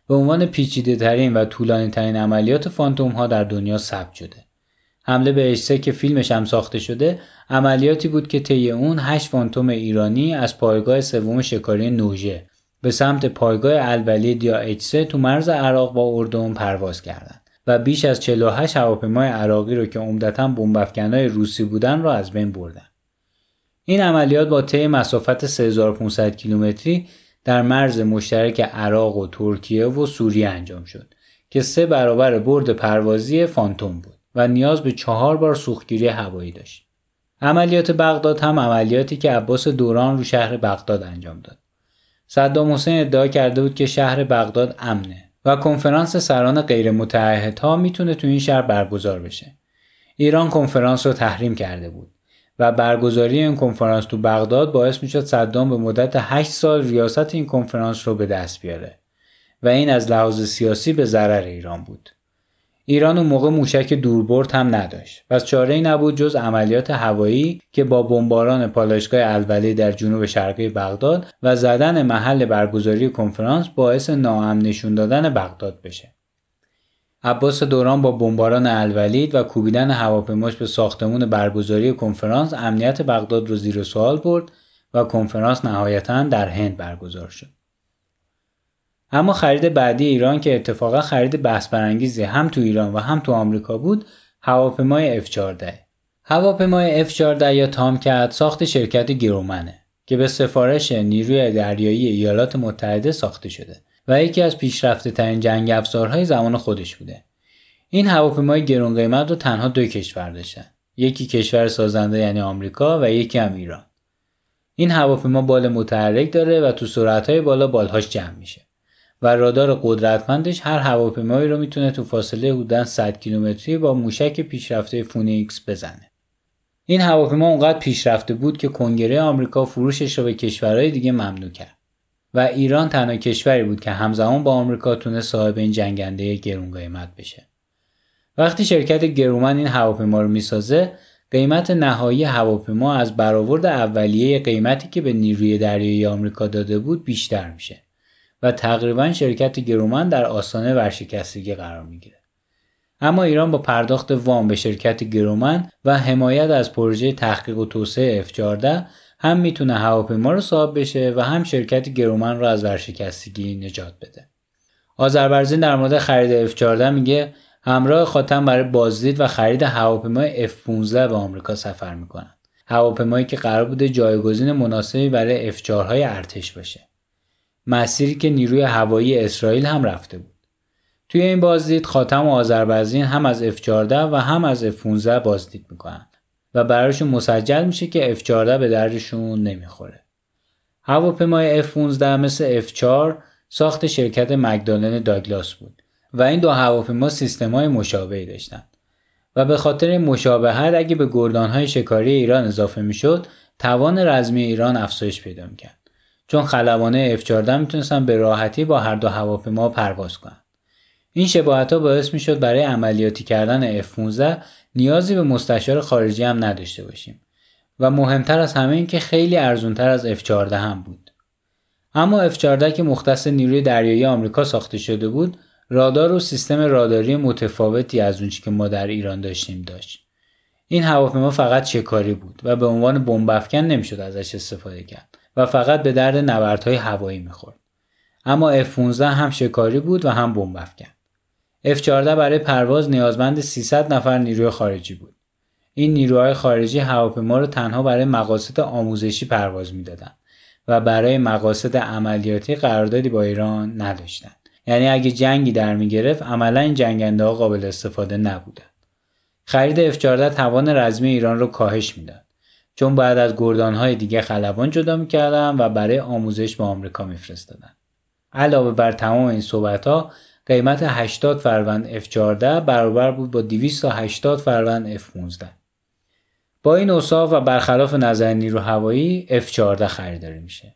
به عنوان پیچیده ترین و طولانی ترین عملیات فانتوم ها در دنیا ثبت شده. حمله به اچ سه که فیلمش هم ساخته شده عملیاتی بود که طی اون هشت فانتوم ایرانی از پایگاه سوم شکاری نوژه به سمت پایگاه الولید یا اچ سه تو مرز عراق با اردن پرواز کردند و بیش از چهل و هشت هواپیمای عراقی رو که عمدتاً بمب افکنای روسی بودن را از بین بردن. این عملیات با طی مسافت سه هزار و پانصد کیلومتری در مرز مشترک عراق و ترکیه و سوریه انجام شد که سه برابر برد پروازی فانتوم بود و نیاز به چهار بار سوختگیری هوایی داشت. عملیات بغداد هم عملیاتی که عباس دوران رو شهر بغداد انجام داد. صدام حسین ادعا کرده بود که شهر بغداد امنه و کنفرانس سران غیر متعهدها میتونه تو این شهر برگزار بشه. ایران کنفرانس رو تحریم کرده بود و برگزاری این کنفرانس تو بغداد باعث میشد صدام به مدت هشت سال ریاست این کنفرانس رو به دست بیاره و این از لحاظ سیاسی به ضرر ایران بود. ایران اون موقع موشک دوربرد هم نداشت. پس چاره‌ای نبود جز عملیات هوایی که با بمباران پالایشگاه الولی در جنوب شرقی بغداد و زدن محل برگزاری کنفرانس باعث ناامن نشون دادن بغداد بشه. عباس دوران با بمباران الولید و کوبیدن هواپیماش به ساختمان برگزاری کنفرانس امنیت بغداد رو زیر سوال برد و کنفرانس نهایتاً در هند برگزار شد. اما خرید بعدی ایران که اتفاقا خرید بحث برانگیزی هم تو ایران و هم تو آمریکا بود، هواپیمای اف چهارده. هواپیمای اف چهارده یا تامکت ساخت شرکت گرومنه که به سفارش نیروی دریایی ایالات متحده ساخته شده و یکی از پیشرفته ترین جنگ افزارهای زمان خودش بوده. این هواپیمای گران قیمت رو تنها دو کشور داشتن. یکی کشور سازنده یعنی آمریکا و یکی هم ایران. این هواپیما بال متحرک داره و تو سرعت‌های بالا بالهاش جمع میشه. و رادار قدرتمندش هر هواپیمایی رو میتونه تو فاصله حدوداً صد کیلومتری با موشک پیشرفته فونیکس بزنه. این هواپیما اونقدر پیشرفته بود که کنگره آمریکا فروشش رو به کشورهای دیگه ممنوع کرد و ایران تنها کشوری بود که همزمان با آمریکا تونست صاحب این جنگنده گران قیمت بشه. وقتی شرکت گرومن این هواپیما رو میسازه، قیمت نهایی هواپیما از برآورد اولیه قیمتی که به نیروی دریایی آمریکا داده بود بیشتر میشه و تقریبا شرکت گرومن در آستانه ورشکستگی قرار میگیره. اما ایران با پرداخت وام به شرکت گرومن و حمایت از پروژه تحقیق و توسعه اف چهارده هم میتونه هواپیما رو صاحب بشه و هم شرکت گرومن رو از ورشکستگی نجات بده. آذربایجان در مورد خرید اف چهارده میگه همراه خاتم برای بازدید و خرید هواپیمای اف پانزده به آمریکا سفر میکنن. هواپیمایی که قرار بوده جایگزین مناسبی برای اف چهار های ارتش باشه. مسیری که نیروی هوایی اسرائیل هم رفته بود. توی این بازدید خاتم و آذربایجان هم از اف چهارده و هم از اف پانزده بازدید میکنن و براشون مسجل میشه که اف چهارده به دردشون نمیخوره. هواپیمای اف پانزده مثل اف چهار ساخت شرکت مکدالن داگلاس بود و این دو هواپیما سیستم‌های مشابهی داشتن و به خاطر مشابهت اگه به گردان‌های شکاری ایران اضافه میشد، توان رزمی ایران افزایش پیدا می‌کرد. چون خلبانه اف چهارده میتونستن به راحتی با هر دو هواپیما پرواز کنن. این شباهت‌ها باعث میشد برای عملیاتی کردن اف پانزده نیازی به مستشار خارجی هم نداشته باشیم و مهمتر از همه این که خیلی ارزان‌تر از اف چهارده هم بود. اما اف چهارده که مختص نیروی دریایی آمریکا ساخته شده بود، رادار و سیستم راداری متفاوتی از اون چیزی که ما در ایران داشتیم داشت. این هواپیما فقط شکاری بود و به عنوان بمب افکن نمیشد ازش استفاده کرد و فقط به درد نبردهای هوایی میخورد. اما اف پانزده هم شکاری بود و هم بمب افکن. اف چهارده برای پرواز نیازمند سیصد نفر نیروی خارجی بود. این نیروهای خارجی هواپیما رو تنها برای مقاصد آموزشی پرواز میدادند و برای مقاصد عملیاتی قراردادی با ایران نداشتند. یعنی اگه جنگی در میگرفت عملا این جنگنده ها قابل استفاده نبودند. خرید اف چهارده توان رزمی ایران رو کاهش میداد، چون بعد از گردان‌های دیگه خلبان جدا می‌کردن و برای آموزش به آمریکا می‌فرستادن. علاوه بر تمام این صحبت‌ها، قیمت هشتاد فروند اف چهارده برابر بود با دویست و هشتاد فروند اف پانزده. با این اوصاف و برخلاف نظر نیرو هوایی اف چهارده خریداری میشه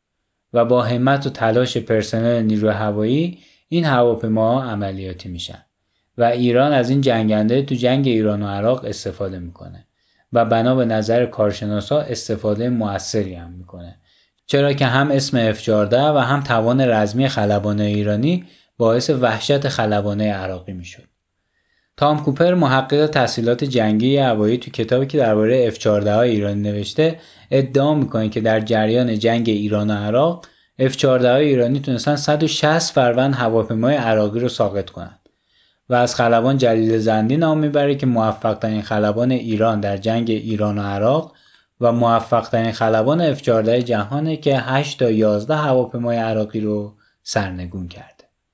و با همت و تلاش پرسنل نیروی هوایی این هواپیماها عملیاتی میشن و ایران از این جنگنده تو جنگ ایران و عراق استفاده میکنه و بنا به نظر کارشناسا استفاده مؤثری هم میکنه، چرا که هم اسم اف چهارده و هم توان رزمی خلبان ایرانی باعث وحشت خلبانه عراقی میشد. تام کوپر محقق تحصیلات جنگی هوایی تو کتابی که درباره اف چهارده های ایرانی نوشته ادعا میکنه که در جریان جنگ ایران و عراق اف چهارده های ایرانی تونستن صد و شصت فروند هواپیمای عراقی رو ساقط کنن و از خلبان جلیل زندی نام میبره که موفق ترین خلبان ایران در جنگ ایران و عراق و موفق ترین خلبان اف چهارده جهانه که هشت تا یازده هواپیمای عراقی رو سرنگون کرده.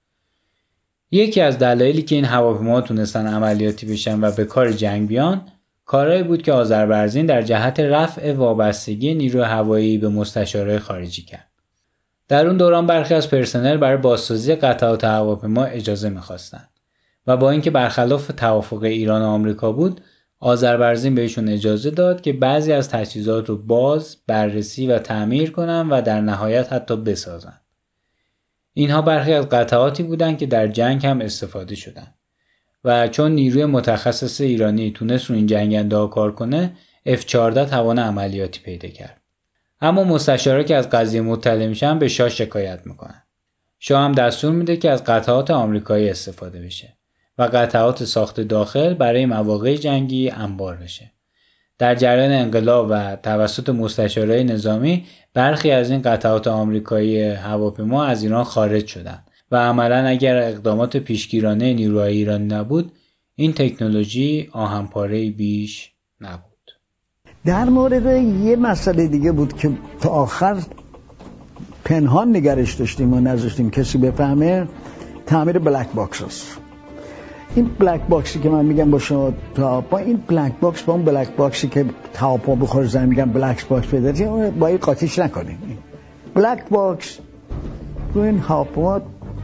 یکی از دلایلی که این هواپیماها تونستن عملیاتی بشن و به کار جنگ بیان، کارهایی بود که آذربایجان در جهت رفع وابستگی نیروی هوایی به مستشارهای خارجی کرد. در اون دوران برخی از پرسنل برای بازسازی قطعات هواپیما اجازه می‌خواستند و با اینکه برخلاف توافق ایران و آمریکا بود، آذربایجان بهشون اجازه داد که بعضی از تجهیزات رو باز، بررسی و تعمیر کنن و در نهایت حتی بسازن. اینها برخی از قطعاتی بودند که در جنگ هم استفاده شدند و چون نیروی متخصص ایرانی تونست رو این جنگنده کار کنه، اف چهارده توان عملیاتی پیدا کرد. اما مستشارا که از قضیه مطلع میشن به شاه شکایت میکنن. شاه هم دستور میده که از قطعات آمریکایی استفاده بشه و قطعات ساخت داخل برای مواقع جنگی انبار بشه. در جریان انقلاب و توسط مستشارای نظامی برخی از این قطعات آمریکایی هواپیما از ایران خارج شدند و عملاً اگر اقدامات پیشگیرانه نیروهای ایرانی نبود، این تکنولوژی آهنپاره‌ای بیش نبود. در مورد یه مسئله دیگه بود که تا آخر پنهان نگرش داشتیم و نذاشتیم کسی بفهمه، تعمیر بلک باکس است. این بلک باکسی که من میگم با شما تا با این بلک باکس با اون بلک باکسی که تا پا بخور زن میگم بلک باکس پیدا با این قاطیش نکنیم. بلک باکس رو این هواپیما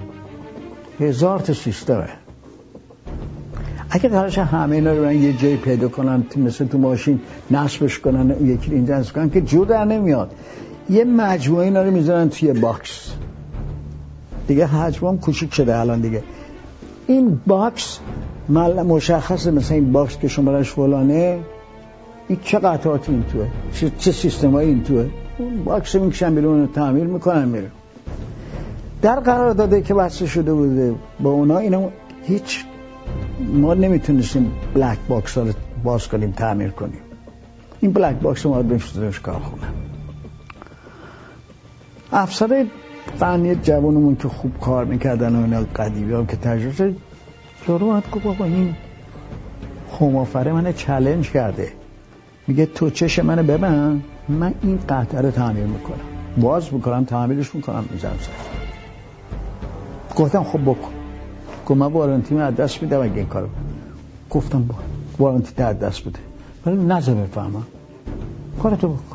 هزار تا سیستمه. اگه قرارش همه اینا رو یه جایی پیدا کنن مثل تو ماشین نصبش کنن یکی اینجا نصب کنن که جور در نمیاد، یه مجموعه اینا رو میذارن توی باکس دیگه. حجمم کوچیک شده الان دیگه. این باکس مشخصه، مثلا این باکس که شمارش فلانه، این چه قطعاتی این توه، چه, چه سیستمایی این توه، اون باکس میکشن بیرون رو تعمیر میکنن میره. در قراردادی که بسته شده بوده با اونا اینا هیچ ما نمیتونستیم بلک باکس ها رو باز کنیم تعمیر کنیم. این بلک باکس ما رو بفرستیمش کارخونه. افسر فنی جوانمون که خوب کار میکردن و اینا قدیمی هم که تجربه یارو اومد گفت بابا این خومافره منو چالش کرده، میگه تو چش منو ببن، من این قطعه رو تعمیر میکنم، باز میکنم تعمیرش میکنم میذارم سر. گفتم خب بکن. گفت من وارانتی من از دست میدم اگه این کارو. گفتم با وارانتی در دست بده ولی نذار بفهمم، کارتو بکن.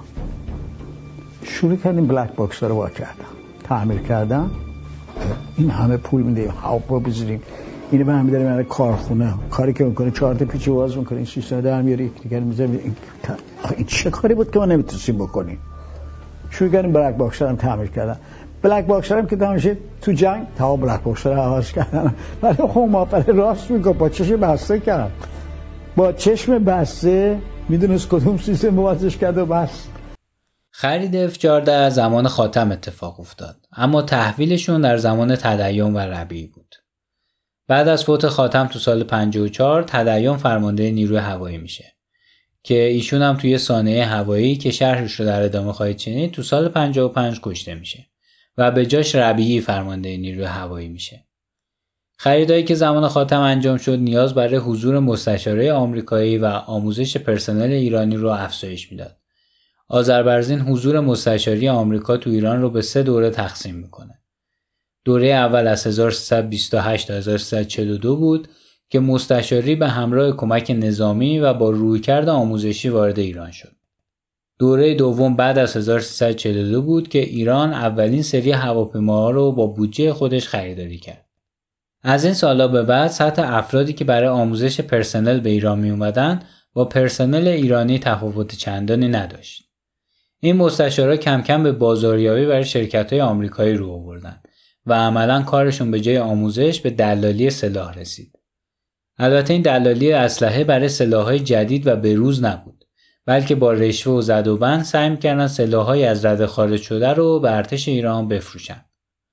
شروع کردیم بلک باکس رو وا کردم، تعمیر کردم. این همه پول میده هواپیما بزنیم اینو برمی داریم برای کارخونه، کاری که میکنه چهار تا پیچ باز میکنه، این سیستم در میاره یک دیگه میذاریم. این این چه کاری بود که ما نمیتونستیم بکنیم؟ شروع کردیم بلک باکس رو تعمیر کردن. بلک باکس رو که تماشا تو جنگ تا بلک باکس رو عوض کردن، ولی خب ماپره راست میگه با چشم بسته کردن، با چشم بسته میدونست کدوم سیستم واسش کرده و بس. خرید اف چهارده زمان خاتم اتفاق افتاد، اما تحویلشون در زمان تدین و ربیع بود. بعد از فوت خاتم تو سال پنجاه و چهار تدین فرمانده نیروی هوایی میشه که ایشون هم توی سانحه هوایی که شرحش رو در ادامه خواهید شنید تو سال پنجاه و پنج کشته میشه و به جاش ربیعی فرمانده نیروی هوایی میشه. خریدایی که زمان خاتم انجام شد نیاز برای حضور مستشاره آمریکایی و آموزش پرسنل ایرانی رو افزایش میداد. آذربایجان حضور مستشاری آمریکا تو ایران رو به سه دوره تقسیم میکنه. دوره اول از هزار و سیصد و بیست و هشت تا هزار و سیصد و چهل و دو بود که مستشاری به همراه کمک نظامی و با رویکرد آموزشی وارد ایران شد. دوره دوم بعد از هزار و سیصد و چهل و دو بود که ایران اولین سری هواپیماها رو با بودجه خودش خریداری کرد. از این سالا به بعد سطح افرادی که برای آموزش پرسنل به ایران می اومدن با پرسنل ایرانی تفاوت چندانی نداشت. این مستشارا کم کم به بازاریابی برای شرکت‌های آمریکایی رو آوردن و عملاً کارشون به جای آموزش به دلالی سلاح رسید. البته این دلالی اسلحه برای سلاح‌های جدید و بروز نبود، بلکه با رشوه و زد و بند سعی می‌کردن سلاح‌های از رده خارج شده رو به ارتش ایران بفروشن.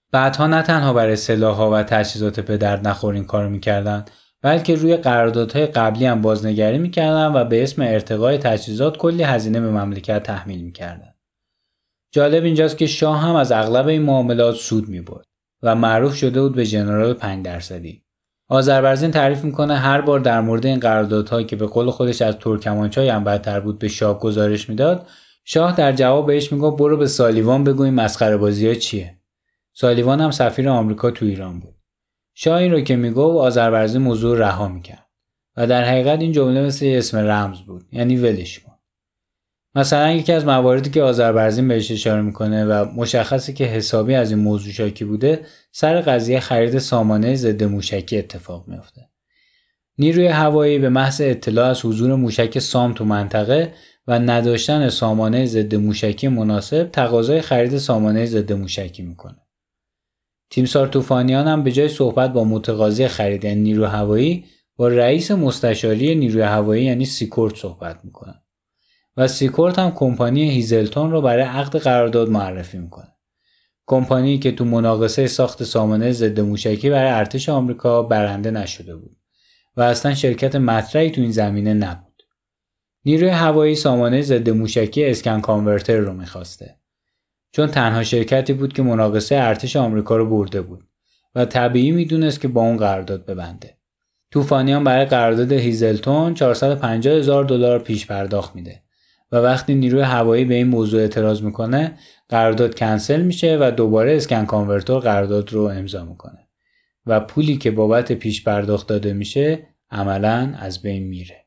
بعدها نه تنها برای سلاح‌ها و تجهیزات به درد نخور این کارو می‌کردن، بلکه روی قراردادهای قبلی هم بازنگری می‌کردن و به اسم ارتقای تجهیزات کلی هزینه به مملکت تحمیل می‌کردن. جالب اینجاست که شاه هم از اغلب این معاملات سود می‌برد و معروف شده بود به ژنرال پنج درصدی. آذربایجان تعریف میکنه هر بار در مورد این قراردادها که به قول خودش از ترکمانچای هم بدتر بود به شاه گزارش میداد، شاه در جواب بهش میگفت برو به سالیوان بگو این مسخره بازی‌ها چیه. سالیوان هم سفیر آمریکا تو ایران بود. شاه این رو که میگفت آذربایجان موضوع رها میکرد و در حقیقت این جمله مثل اسم رمز بود، یعنی ولش کن. مثلا یکی از مواردی که آذربایجان بهش اشاره میکنه و مشخصه که حسابی از این موضوع شاکی بوده، سر قضیه خرید سامانه ضد موشکی اتفاق میفته. نیروی هوایی به محض اطلاع از حضور موشک سام تو منطقه و نداشتن سامانه ضد موشکی مناسب، تقاضای خرید سامانه ضد موشکی میکنه. تیمسار طوفانیان هم به جای صحبت با متقاضی خرید یعنی نیروی هوایی، با رئیس مستشاری نیروی هوایی یعنی سیکورت صحبت میکنه. و سیکورت هم کمپانی هیزلتون رو برای عقد قرارداد معرفی میکنه. کمپانی که تو مناقصه ساخت سامانه ضد موشکی برای ارتش آمریکا برنده نشده بود و اصلا شرکت مطرحی تو این زمینه نبود. نیروی هوایی سامانه ضد موشکی اسکن کانورتر رو میخواسته، چون تنها شرکتی بود که مناقصه ارتش آمریکا رو برده بود و طبیعی میدونست که با اون قرارداد ببنده. طوفانیان برای قرارداد هیزلتون چهارصد و پنجاه هزار دلار پیش پرداخت میده و وقتی نیروی هوایی به این موضوع اعتراض میکنه، قرارداد کنسل میشه و دوباره اسکن کانورتر قرارداد رو امضا میکنه و پولی که بابت پیش پرداخت داده میشه عملاً از بین میره.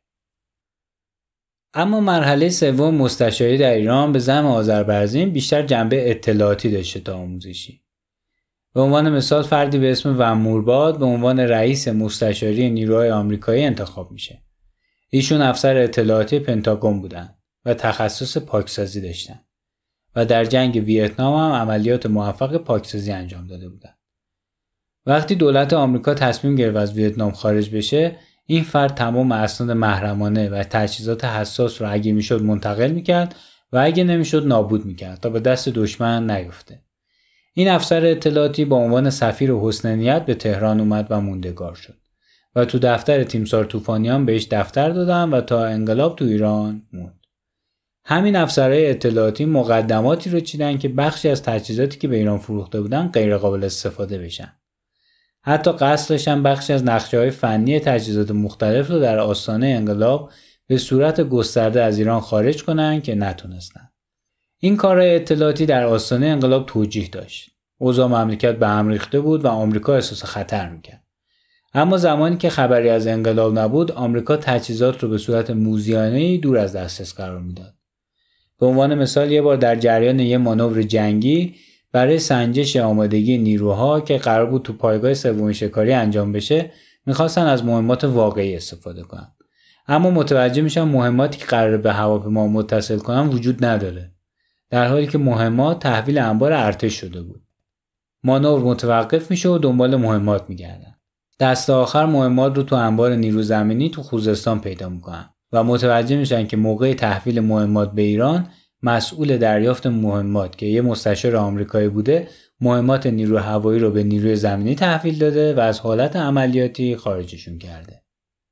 اما مرحله سوم مستشاری در ایران به زعم آذربایجان بیشتر جنبه اطلاعاتی داشته تا آموزشی. به عنوان مثال فردی به اسم ومورباد به عنوان رئیس مستشاری نیروهای آمریکایی انتخاب میشه. ایشون افسر اطلاعاتی پنتاگون بودن و تخصص پاکسازی داشتن و در جنگ ویتنام هم عملیات موفق پاکسازی انجام داده بودن. وقتی دولت آمریکا تصمیم گرفت از ویتنام خارج بشه، این فرد تمام اسناد محرمانه و تجهیزات حساس رو اگه میشد منتقل میکرد و اگه نمیشد نابود میکرد تا به دست دشمن نیفته. این افسر اطلاعاتی با عنوان سفیر حسن نیت به تهران اومد و موندگار شد و تو دفتر تیمسار طوفانیان بهش دفتر دادن و تا انقلاب تو ایران موند. همین افسرهای اطلاعاتی مقدماتی رو چیدن که بخشی از تجهیزاتی که به ایران فروخته بودن غیر قابل استفاده بشن. حتی قصد داشتن بخشی از نقشه‌های فنی تجهیزات مختلف رو در آستانه انقلاب به صورت گسترده از ایران خارج کنن که نتونستن. این کارهای اطلاعاتی در آستانه انقلاب توجیه داشت. اوضاع مملکت به هم ریخته بود و آمریکا احساس خطر میکرد. اما زمانی که خبری از انقلاب نبود، آمریکا تجهیزات رو به صورت موذیانه‌ای دور از دسترس قرار میداد. به عنوان مثال یه بار در جریان یه مانور جنگی برای سنجش آمادگی نیروها که قرار بود تو پایگاه سوم شکاری انجام بشه، میخواستن از مهمات واقعی استفاده کنن. اما متوجه میشن مهماتی که قراره به هواپیما متصل کنن وجود نداره، در حالی که مهمات تحویل انبار ارتش شده بود. مانور متوقف میشه و دنبال مهمات میگردن. دست آخر مهمات رو تو انبار نیرو زمینی تو خوزستان پیدا میکنن و متوجه میشن که موقع تحویل مهمات به ایران، مسئول دریافت مهمات که یه مستشار آمریکایی بوده، مهمات نیرو هوایی رو به نیروی زمینی تحویل داده و از حالت عملیاتی خارجشون کرده.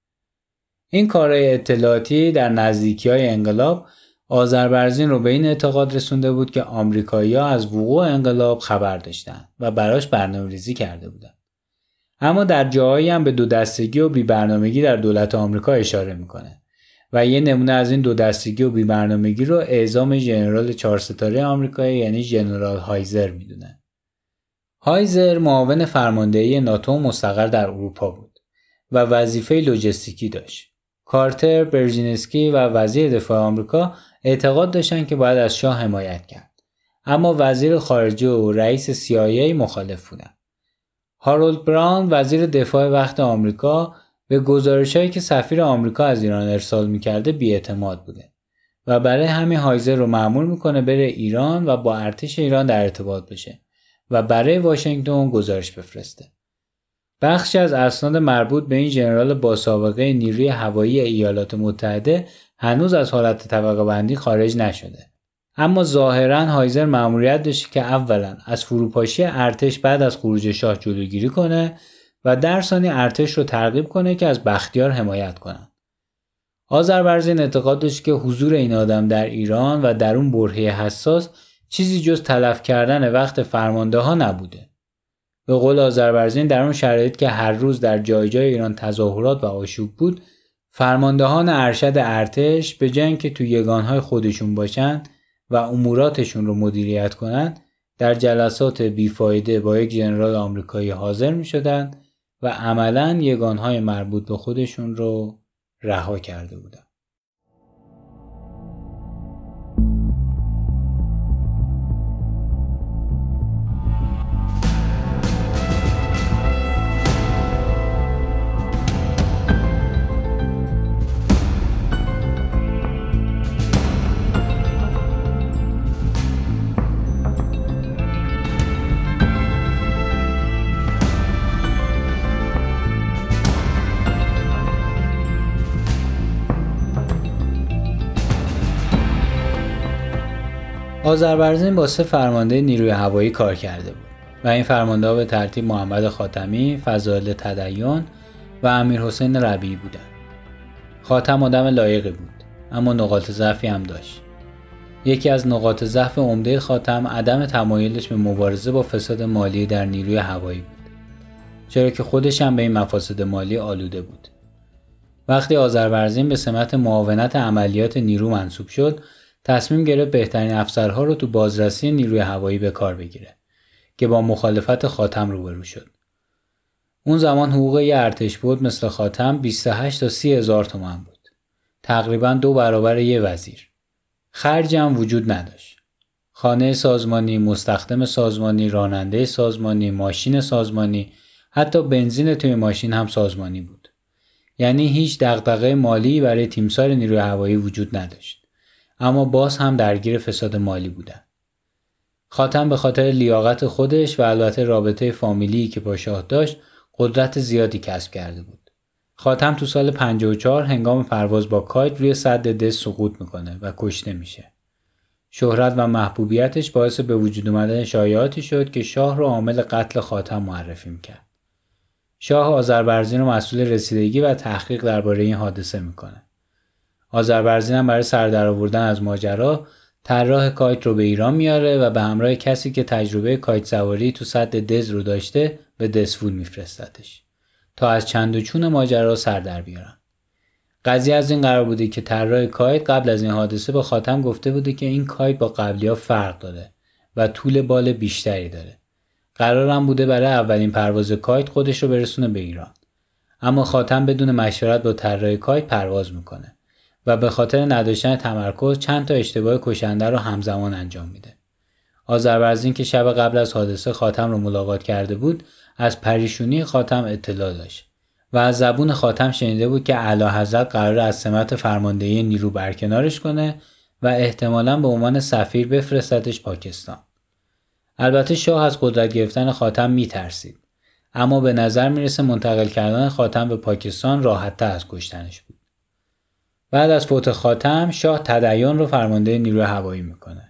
این کارهای اطلاعاتی در نزدیکی‌های انقلاب آذربایجان رو به این اعتقاد رسونده بود که آمریکایی‌ها از وقوع انقلاب خبر داشتن و براش برنامه‌ریزی کرده بودن. اما در جاهایی هم به دو دستگی و بی‌برنامگی در دولت آمریکا اشاره میکنه و یه نمونه از این دو دستگی و بی‌برنامگی رو اعزام ژنرال چهار ستاره آمریکایی یعنی ژنرال هایزر میدونه. هایزر معاون فرماندهی ناتو مستقر در اروپا بود و وظیفه لوجستیکی داشت. کارتر، برژینسکی و وزیر دفاع آمریکا اعتقاد داشتن که باید از شاه حمایت کرد، اما وزیر خارجه و رئیس سی آی ای مخالف بودن. هارولد براون وزیر دفاع وقت آمریکا به گزارش‌هایی که سفیر آمریکا از ایران ارسال می‌کرده بی‌اعتماد بوده و برای همین هایزر رو مأمور می‌کنه بره ایران و با ارتش ایران در ارتباط بشه و برای واشنگتن گزارش بفرسته. بخشی از اسناد مربوط به این ژنرال با سابقه نیروی هوایی ایالات متحده هنوز از حالت طبقه بندی خارج نشده، اما ظاهراً هایزر مأموریت داشت که اولاً از فروپاشی ارتش بعد از خروج شاه جلوگیری کنه و در ثانی ارتش رو ترغیب کنه که از بختیار حمایت کنن. آذربرزین اعتقاد داشت که حضور این آدم در ایران و در اون برهه حساس چیزی جز تلف کردن وقت فرمانده ها نبوده. به قول آذربرزین در اون شرایط که هر روز در جای جای ایران تظاهرات و آشوب بود، فرماندهان ارشد ارتش به جای اینکه تو یگانهای خودشون باشن و اموراتشون رو مدیریت کنن، در جلسات بیفایده با یک ژنرال آمریکایی حاضر می شدن و عملاً یگانهای مربوط به خودشون رو رها کرده بودن. آذربرزین با سه فرمانده نیروی هوایی کار کرده بود و این فرمانده‌ها به ترتیب محمد خاتمی، فضائل تدین و امیرحسین ربیعی بودند. خاتم آدم لایقی بود، اما نقاط ضعفی هم داشت. یکی از نقاط ضعف عمده خاتم عدم تمایلش به مبارزه با فساد مالی در نیروی هوایی بود، چرا که خودش هم به این مفاسد مالی آلوده بود. وقتی آذربرزین به سمت معاونت عملیات نیرو منصوب شد، تصمیم گرفت بهترین افسرها رو تو بازرسی نیروی هوایی به کار بگیره که با مخالفت خاتم روبرو شد. اون زمان حقوق یه ارتشبد مثل خاتم بیست و هشت تا سی هزار تومان بود. تقریباً دو برابر یه وزیر. خرج هم وجود نداشت. خانه سازمانی، مستخدم سازمانی، راننده سازمانی، ماشین سازمانی، حتی بنزین توی ماشین هم سازمانی بود. یعنی هیچ دغدغه مالی برای تیمسار نیروی هوایی وجود نداشت. اما باز هم درگیر فساد مالی بودن. خاتم به خاطر لیاقت خودش و البته رابطه فامیلی که با شاه داشت قدرت زیادی کسب کرده بود. خاتم تو سال پنجاه و چهار هنگام پرواز با کایت روی سد دز سقوط میکنه و کشته میشه. شهرت و محبوبیتش باعث به وجود اومدن شایعاتی شد که شاه رو عامل قتل خاتم معرفی میکرد. شاه آذربرزین رو مسئول رسیدگی و تحقیق درباره این حادثه میکنه. آذربرزین هم برای سر درآوردن از ماجرا طراح کایت رو به ایران میاره و به همراه کسی که تجربه کایت سواری تو سد دز رو داشته به دسفول میفرستتش تا از چند و چون ماجرا سر در بیارن. قضیه از این قرار بوده که طراح کایت قبل از این حادثه به خاتم گفته بوده که این کایت با قبلی‌ها فرق داره و طول بال بیشتری داره. قرارم بوده برای اولین پرواز کایت خودش رو برسونه به ایران. اما خاتم بدون مشورت با طراح کایت پرواز میکنه و به خاطر نداشتن تمرکز چند تا اشتباه کشنده رو همزمان انجام میده. آذربرزین که شب قبل از حادثه خاتم رو ملاقات کرده بود، از پریشونی خاتم اطلاع داشت و از زبون خاتم شنیده بود که اعلیحضرت قراره از سمت فرماندهی نیرو برکنارش کنه و احتمالاً به عنوان سفیر بفرستتش پاکستان. البته شاه از قدرت گرفتن خاتم میترسید، اما به نظر میرسه منتقل کردن خاتم به پاکستان راحت‌تر از کشتنش بود. بعد از فوت خاتم، شاه تدین رو فرمانده نیروی هوایی میکنه.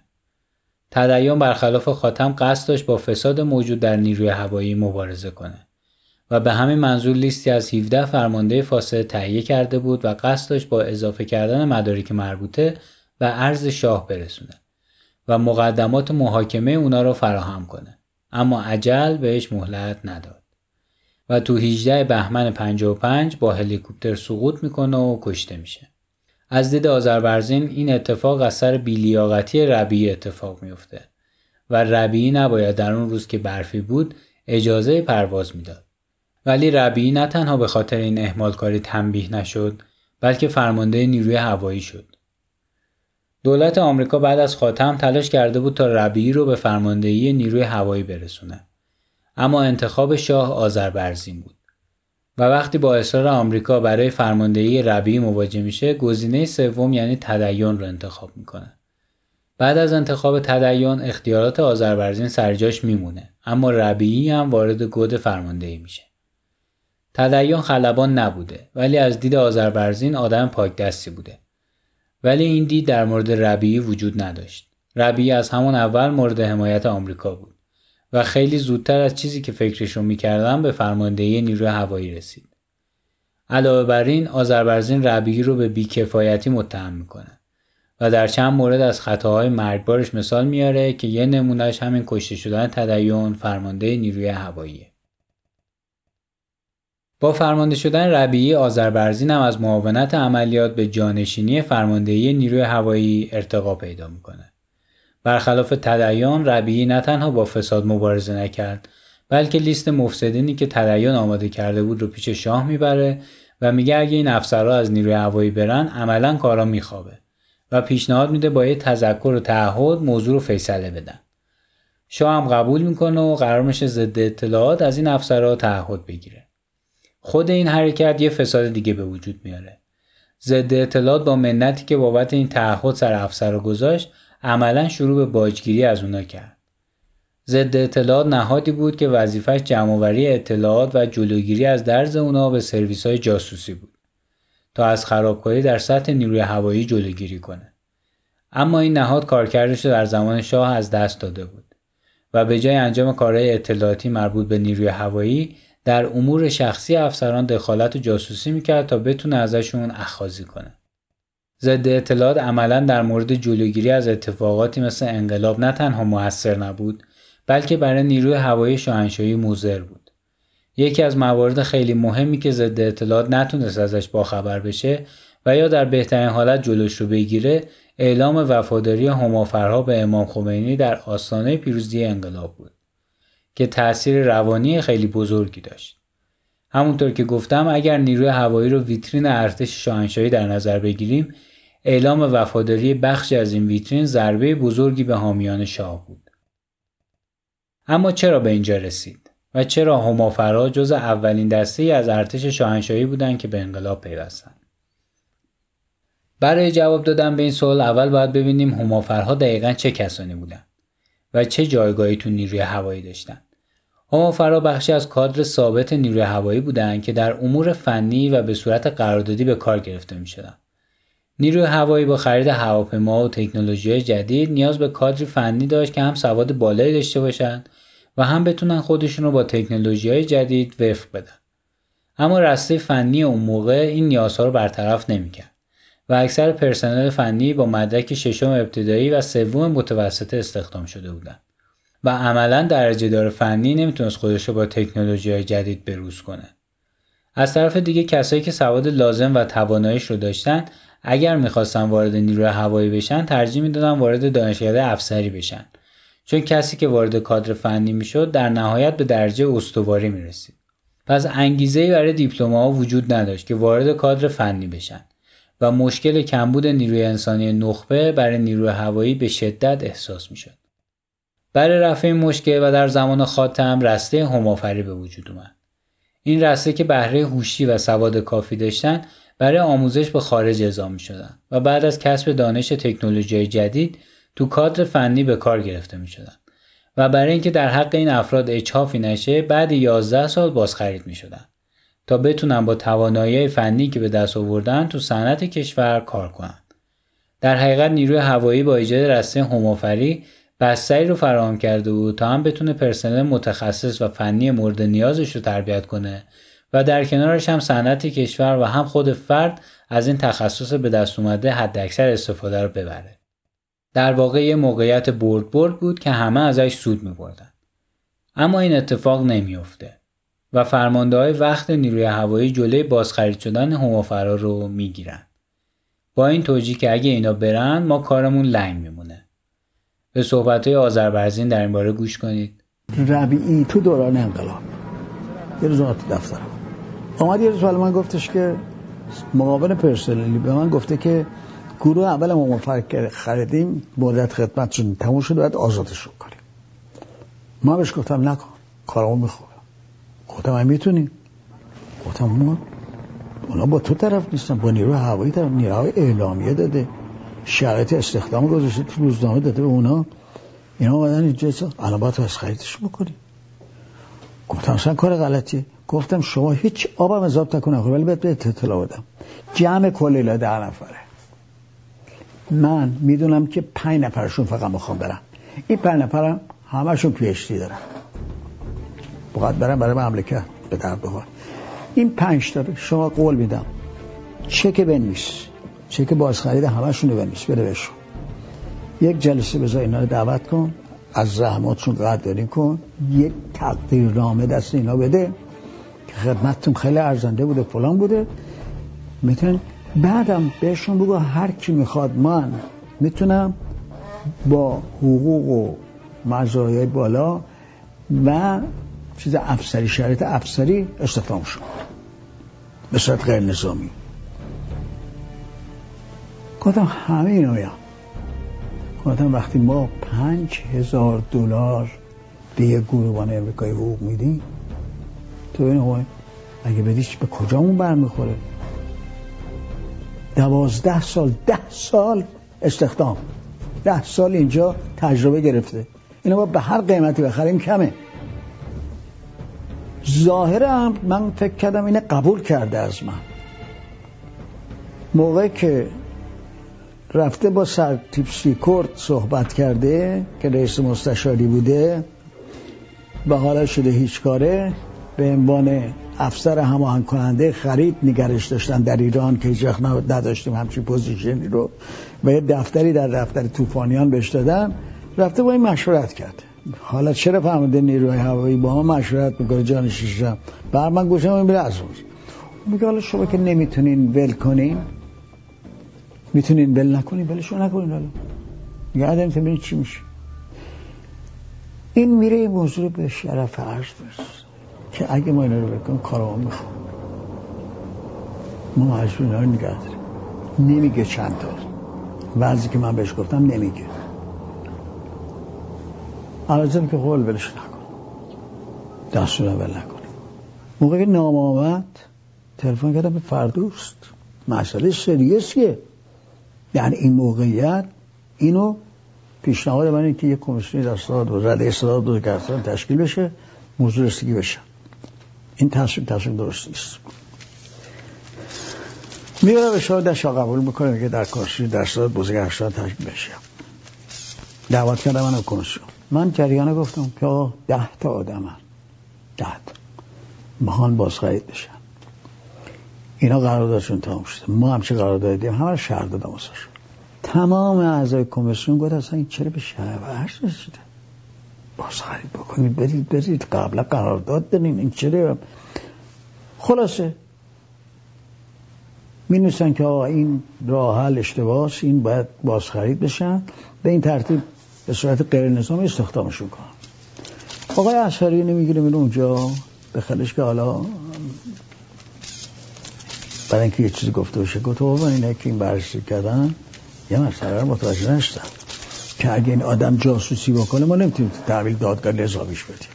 تدین برخلاف خاتم قصد داشت با فساد موجود در نیروی هوایی مبارزه کنه و به همین منظور لیستی از هفده فرمانده فاسد تهیه کرده بود و قصد داشت با اضافه کردن مدارک مربوطه و عرض شاه برسونه و مقدمات محاکمه اونا رو فراهم کنه، اما اجل بهش مهلت نداد و تو هجدهم بهمن پنجاه و پنج با هلیکوپتر سقوط میکنه و کشته میشه. از دید آذربرزین این اتفاق از سر بی‌لیاقتی ربیعی اتفاق میفته و ربیعی نباید در اون روز که برفی بود اجازه پرواز میداد. ولی ربیعی نه تنها به خاطر این اهمالکاری تنبیه نشد، بلکه فرمانده نیروی هوایی شد. دولت آمریکا بعد از خاتم تلاش کرده بود تا ربیعی رو به فرماندهی نیروی هوایی برسونه، اما انتخاب شاه آذربرزین بود و وقتی با اصرار آمریکا برای فرماندهی ربیعی مواجه میشه، گزینه سوم یعنی تدین رو انتخاب میکنه. بعد از انتخاب تدین اختیارات آذربرزین سرجاش میمونه، اما ربیعی هم وارد گود فرماندهی میشه. تدین خلبان نبوده، ولی از دید آذربرزین آدم پاک دستی بوده. ولی این دید در مورد ربیعی وجود نداشت. ربیعی از همون اول مورد حمایت آمریکا بود و خیلی زودتر از چیزی که فکرشو میکردن به فرماندهی نیروی هوایی رسید. علاوه بر این آذربرزین ربیعی رو به بیکفایتی متهم میکنه و در چند مورد از خطاهای مرگبارش مثال میاره که یه نمونهش همین کشته شدن تدین فرمانده نیروی هواییه. با فرمانده شدن ربیعی آذربرزین هم از معاونت عملیات به جانشینی فرماندهی نیروی هوایی ارتقا پیدا میکنه. برخلاف تدین ربیعی نه تنها با فساد مبارزه نکرد بلکه لیست مفسدینی که تدین آماده کرده بود رو پیش شاه میبره و میگه اگه این افسرها از نیروی هوایی برن عملاً کارا میخوابه و پیشنهاد میده با یه تذکر و تعهد موضوع رو فیصله بدن. شاه هم قبول میکنه و قرار میشه ضد اطلاعات از این افسرها تعهد بگیره. خود این حرکت یه فساد دیگه به وجود میاره. ضد اطلاعات با منتی که بابت این تعهد سر افسرها گذاشت عملاً شروع به باجگیری از اونا کرد. ضد اطلاعات نهادی بود که وظیفش جمع‌آوری اطلاعات و جلوگیری از درز اونا به سرویس‌های جاسوسی بود تا از خرابکاری در سطح نیروی هوایی جلوگیری کنه. اما این نهاد کارکردش رو در زمان شاه از دست داده بود و به جای انجام کارهای اطلاعاتی مربوط به نیروی هوایی در امور شخصی افسران دخالت و جاسوسی میکرد تا بتونه ازشون اخاذی کنه. ضد اطلاعات عملاً در مورد جلوگیری از اتفاقاتی مثل انقلاب نه تنها مؤثر نبود بلکه برای نیروی هوایی شاهنشاهی مضر بود. یکی از موارد خیلی مهمی که ضد اطلاعات نتونست ازش باخبر بشه و یا در بهترین حالت جلوش رو بگیره اعلام وفاداری همافرها به امام خمینی در آستانه پیروزی انقلاب بود که تأثیر روانی خیلی بزرگی داشت. همونطور که گفتم اگر نیروی هوایی رو ویترین ارتش شاهنشاهی در نظر بگیریم اعلام وفاداری بخشی از این ویترین ضربه بزرگی به حامیان شاه بود. اما چرا به اینجا رسید و چرا همافرها جز اولین دسته‌ای از ارتش شاهنشاهی بودند که به انقلاب پیوستند؟ برای جواب دادن به این سوال اول باید ببینیم همافرها دقیقاً چه کسانی بودند و چه جایگاهی تو نیروی هوایی داشتند. همافرها بخشی از کادر ثابت نیروی هوایی بودند که در امور فنی و به صورت قراردادی به کار گرفته می‌شدند. نیروی هوایی با خرید هواپیما و تکنولوژی جدید نیاز به کادری فنی داشت که هم سواد بالایی داشته باشند و هم بتونن خودشون رو با تکنولوژی‌های جدید وفق بدن. اما رشته فنی اون موقع این نیازها رو برطرف نمی‌کرد و اکثر پرسنل فنی با مدرک ششم ابتدایی و سوم متوسطه استخدام شده بودند و عملاً درجه دار فنی نمیتونست خودش رو با تکنولوژی‌های جدید بروز کنه. از طرف دیگه کسایی که سواد لازم و تواناییش رو داشتن اگر می‌خواستن وارد نیروی هوایی بشن ترجیح میدادن وارد دانشکده افسری بشن، چون کسی که وارد کادر فنی میشد در نهایت به درجه استواری میرسید. پس انگیزه‌ای برای دیپلم‌ها وجود نداشت که وارد کادر فنی بشن و مشکل کمبود نیروی انسانی نخبه برای نیروی هوایی به شدت احساس میشد. برای رفع این مشکل و در زمان خاتم رسته همافری به وجود اومد. این رسته که بهره هوشی و سواد کافی داشتن برای آموزش به خارج اعزام می‌شدن و بعد از کسب دانش تکنولوژی جدید تو کادر فنی به کار گرفته می‌شدن و برای اینکه در حق این افراد اجحافی نشه بعد یازده سال بازخرید می‌شدن تا بتونن با توانایی فنی که به دست آوردن تو صنعت کشور کار کنن. در حقیقت نیروی هوایی با ایجاد رسته همافری بستری رو فراهم کرده بود تا هم بتونه پرسنل متخصص و فنی مورد نیازش رو تربیت کنه و در کنارش هم صنعت کشور و هم خود فرد از این تخصص به دست اومده حداکثر استفاده رو ببره. در واقع یه موقعیت برد برد بود که همه ازش سود می‌بردن. اما این اتفاق نمی‌افته و فرمانده‌های وقت نیروی هوایی جلوی بازخرید شدن همافرا رو میگیرن. با این توجیه که اگه اینا برن ما کارمون لنگ میمونه. به صحبت‌های آذربرزین در این باره گوش کنید. ربیعی تو دوران انقلاب یه روز تو دفترم اومد یه روز حالا من گفتش که معاون پرسنلی به من گفته که گروه اول ما خریدیم مدت خدمتشون تموم شد باید آزادشون کنیم. ما بهش گفتم نکن کارمو میخوام. گفتم من میتونیم. گفتم ما اونا با تو طرف نیستن با نیروی هوایی طرف. نیروی اعلامیه داده شرایط استخدام گذاشته تو روزنامه داده به اونا اینا اومدن اینجا الان باید از خریدش بکنیم. گفتم اصلا کار غلطیه. گفتم شما هیچ آبم اضافه نکنه ولی بهت اطلاع بدم جمع کلیلا ده نفره من میدونم که پنج نفرشون فقط میخوام برن، این پنج نفرم همشون پی اچ دی دارن، باید برن برای مملکت به درد بخور. این پنج تا شما قول میدم چک بنویس، چک بازخرید همشون رو بنویس، بده بهشون، یک جلسه بذار اینا رو دعوت کن، از زحماتشون قدردانی کن، یک تقدیرنامه دست اینا بده که خدمتتون خیلی ارزنده بوده فلان بوده، میتونن بعدم بهشون بگو هر کی میخواد من میتونم با حقوق و مزایای بالا و چیز افسری، شرایط افسری استخدام شد به صورت غیر نظامی. گفتم همه اینا میام. گفتم وقتی ما پنج هزار دلار به یک گروهبان امریکایی حقوق میدیم، تو ببین آقای اگه بدیش به کجامون برمیخوره؟ دوازده سال ده سال استخدام، ده سال اینجا تجربه گرفته، اینا با به هر قیمتی بخریم کمه. ظاهرم من فکر کردم اینه قبول کرده از من. موقعی که رفته با سر تیپسی کورت صحبت کرده که رئیس مستشاری بوده و حالا شده هیچ کاره، به عنوان افسر هماهنگ کننده خرید نگرش داشتن در ایران که هیچ وقت نداشتیم همچین پوزیشنی رو، و یه دفتری در دفتر طوفانیان بهش دادن، رفته با این مشورت کرد. حالا چرا فهمیده نیروی هوایی با ما مشورت میکنه جان شیشم؟ بر من گوشم این بره از اون میگه حالا شما که نمیتونین ول کنین، میتونین ول نکنین، ولشو نکنین، حالا یادم که ببینید چی میشه. این میره این موضوع به شرف عرض برسه که اگه ما اینا رو بکنیم کارمون میخوام، ما مجبور اینا رو نگه داریم. نمیگه چند تا وضعی که من بهش گفتم نمیگه، عرضم که قول ولش نکن، دستور ول نکن. موقعی که نام آمد تلفن کردم به فردوست، مسئله سریسیه، یعنی این موقعیت اینو پیشنهاد من اینه که یک کمیسیون استاد و رده استاد بزرگسالان تشکیل بشه، موضوع رسیدگی بشه. این تصمیم تصمیم درست نیست. میبره به شما دشا قبول میکنه که در کمیسیون در استاد بزرگسالان تشکیل بشه. دعوت کردم من کمیسیون، من جریانه گفتم که آقا ده تا آدم هم ده تا مهان بازخرید بشن، اینا قراردادشون تمام شده، ما هم چه قرارداد دادیم همه رو شهر دادم واسه شد. تمام اعضای کمیسیون گفت اصلا این چرا به شهر ورش رسیده، بازخرید بکنید برید برید قبلا قرارداد دارین، این چرا؟ خلاصه می نویسن که آقا این راه حل اشتباهه، این باید بازخرید بشن، به این ترتیب به صورت غیر نظامی استخدامشون کنن. آقای اصحری نمیگیره میره اونجا به خلش که حالا برای اینکه یه چیزی گفته باشه، گفت بابا اینه که این بررسی کردن یه مسئله رو متوجه نشدن که اگه این آدم جاسوسی بکنه ما نمیتونیم تحویل دادگاه نظامیش بدیم.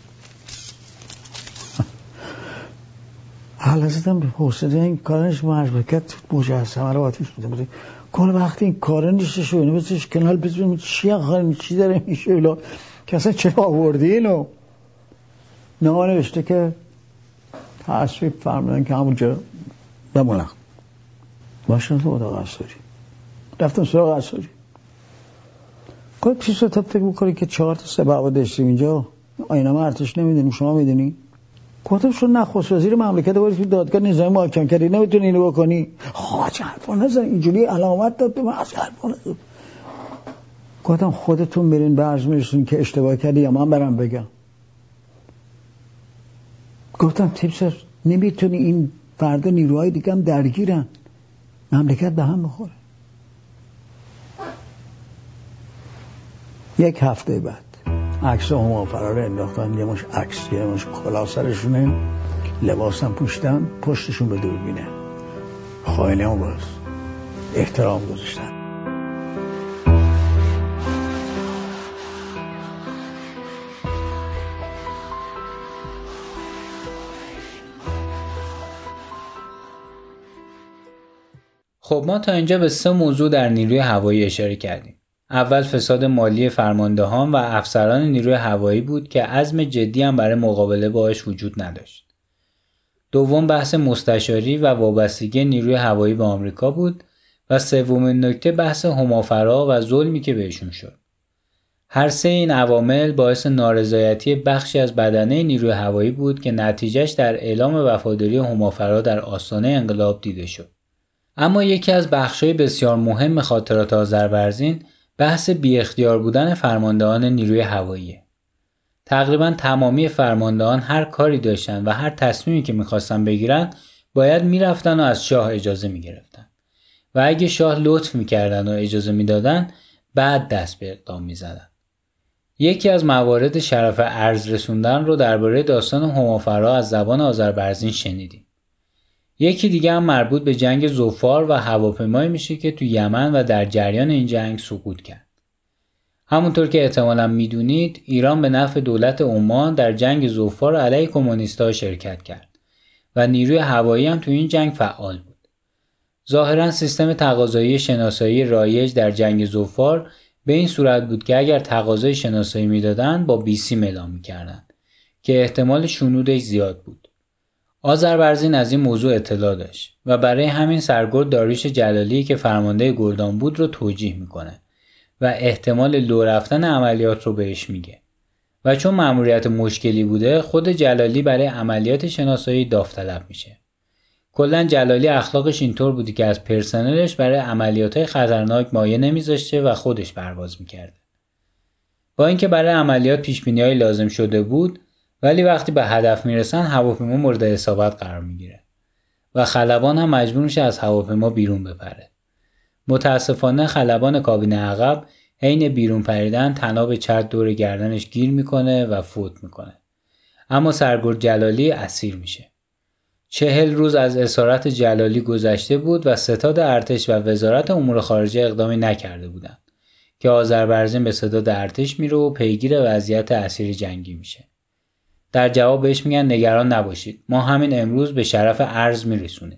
حالتم به حوصله این کارنش مشارکت مجسمه رو آتیش بودم کل وقتی این کار نیستش و اینو بسیش کنال بزنیم چی آخر چی داره میشه اولا که اصلا چه آوردی اینو نها نوشته که تصویب فرمودن که همونجا بمونم باشن تو اتاق اصاری. رفتم سراغ اصاری، گفت پیش رو تا فکر بکنی که چهار تا سه بابا داشتیم اینجا، آینامه ارتش نمیدونیم شما میدونی؟ گفتم شو نخست وزیر مملکت باید که دادگاه نظامی محاکمه کردی نمیتونی اینو بکنی؟ خواهد حرفا نزن، اینجوری علامت داد به من از حرفا نزن. گفتم خودتون برین به عرض میرسون که اشتباه کردی یا من برم بگم. گفتم تیپسر نمیتونی، این فردا نیروهای دیگه هم درگیرن، مملکت به هم میخوره. یک هفته بعد عکس هما فرار انداختن، یه مش عکس یه مش کلاه سرشونه، لباسم پوشتن، پشتشون به دوربینه، خائنه هم باز احترام گذاشتن. خب ما تا اینجا به سه موضوع در نیروی هوایی اشاره کردیم. اول فساد مالی فرماندهان و افسران نیروی هوایی بود که عزم جدی هم برای مقابله باهاش وجود نداشت. دوم بحث مستشاری و وابستگی نیروی هوایی به آمریکا بود و سومین نکته بحث هما-فرا و ظلمی که بهشون شد. هر سه این عوامل باعث نارضایتی بخشی از بدنه نیروی هوایی بود که نتیجهش در اعلام وفاداری هما-فرا در آستانه انقلاب دیده شد. اما یکی از بخش‌های بسیار مهم خاطرات آذربرزین بحث بی اختیار بودن فرماندهان نیروی هوایی. تقریباً تمامی فرماندهان هر کاری داشتن و هر تصمیمی که می‌خواستن بگیرن باید میرفتن و از شاه اجازه می‌گرفتن. و اگه شاه لطف می‌کردن و اجازه می‌دادن بعد دست به اقدام می‌زدن. یکی از موارد شرف ارز رسوندن رو درباره داستان هما-فرا از زبان آذربرزین شنیدیم. یکی دیگه هم مربوط به جنگ ظفار و هواپیمایی میشه که تو یمن و در جریان این جنگ سقوط کرد. همونطور که احتمالاً میدونید ایران به نفع دولت عمان در جنگ ظفار علیه کمونیست‌ها شرکت کرد و نیروی هوایی هم تو این جنگ فعال بود. ظاهراً سیستم تقاضایی شناسایی رایج در جنگ ظفار به این صورت بود که اگر تقاضای شناسایی میدادن با بی سی اعلام میکردن که احتمال شنودش زیاد بود. آذربرزین از این موضوع اطلاع داشت و برای همین سرگرد داریوش جلالی که فرمانده گردان بود رو توجیه میکنه و احتمال لو رفتن عملیات رو بهش میگه. و چون مأموریت مشکلی بوده خود جلالی برای عملیات شناسایی داوطلب میشه. کلاً جلالی اخلاقش اینطور بودی که از پرسنلش برای عملیات‌های خطرناک مایه نمیذاشته و خودش پرواز میکرده. با اینکه برای عملیات پیشبینی‌های لازم شده بود ولی وقتی به هدف میرسن هواپیما مورد اصابت قرار میگیره و خلبان هم مجبور میشه از هواپیما بیرون بپره. متاسفانه خلبان کابین عقب حین بیرون پریدن طناب چرت دور گردنش گیر میکنه و فوت میکنه. اما سرگرد جلالی اسیر میشه. چهل روز از اسارت جلالی گذشته بود و ستاد ارتش و وزارت امور خارجه اقدامی نکرده بودند که آذربایجان به ستاد ارتش میره و پیگیر وضعیت اسیر جنگی میشه. در جواب بهش میگن نگران نباشید، ما همین امروز به شرف ارز میرسونیم.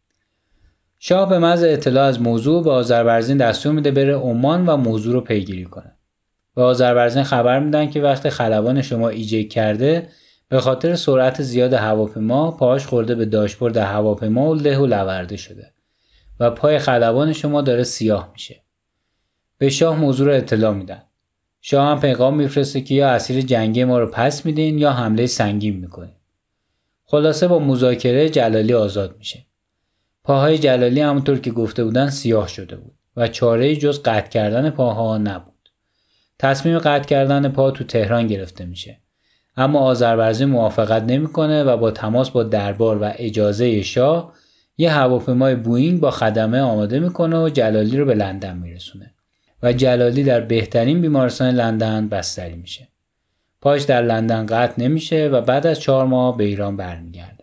شاه به محض اطلاع از موضوع به آذربایجان دستور میده بره عمان و موضوع رو پیگیری کنه. به آذربایجان خبر میدن که وقتی خلبان شما ایجاد کرده به خاطر سرعت زیاد هواپیما پاهاش خورده به داشبورد هواپیما و له و لورده شده و پای خلبان شما داره سیاه میشه. به شاه موضوع رو اطلاع میدن. شاه هم پیغام میفرسته که یا اسیر جنگی ما رو پس میدین یا حمله سنگین میکنین. خلاصه با مذاکره جلالی آزاد میشه. پاهای جلالی همونطور که گفته بودن سیاه شده بود و چاره‌ای جز قطع کردن پاها نبود. تصمیم قطع کردن پا تو تهران گرفته میشه. اما آذربایجان موافقت نمیکنه و با تماس با دربار و اجازه شاه یه هواپیمای بوئینگ با خدمه آماده میکنه و جلالی رو به لندن میرسونه و جلالی در بهترین بیمارستان لندن بستری میشه. پاش در لندن قطع نمیشه و بعد از چهار ماه به ایران برمیگرده.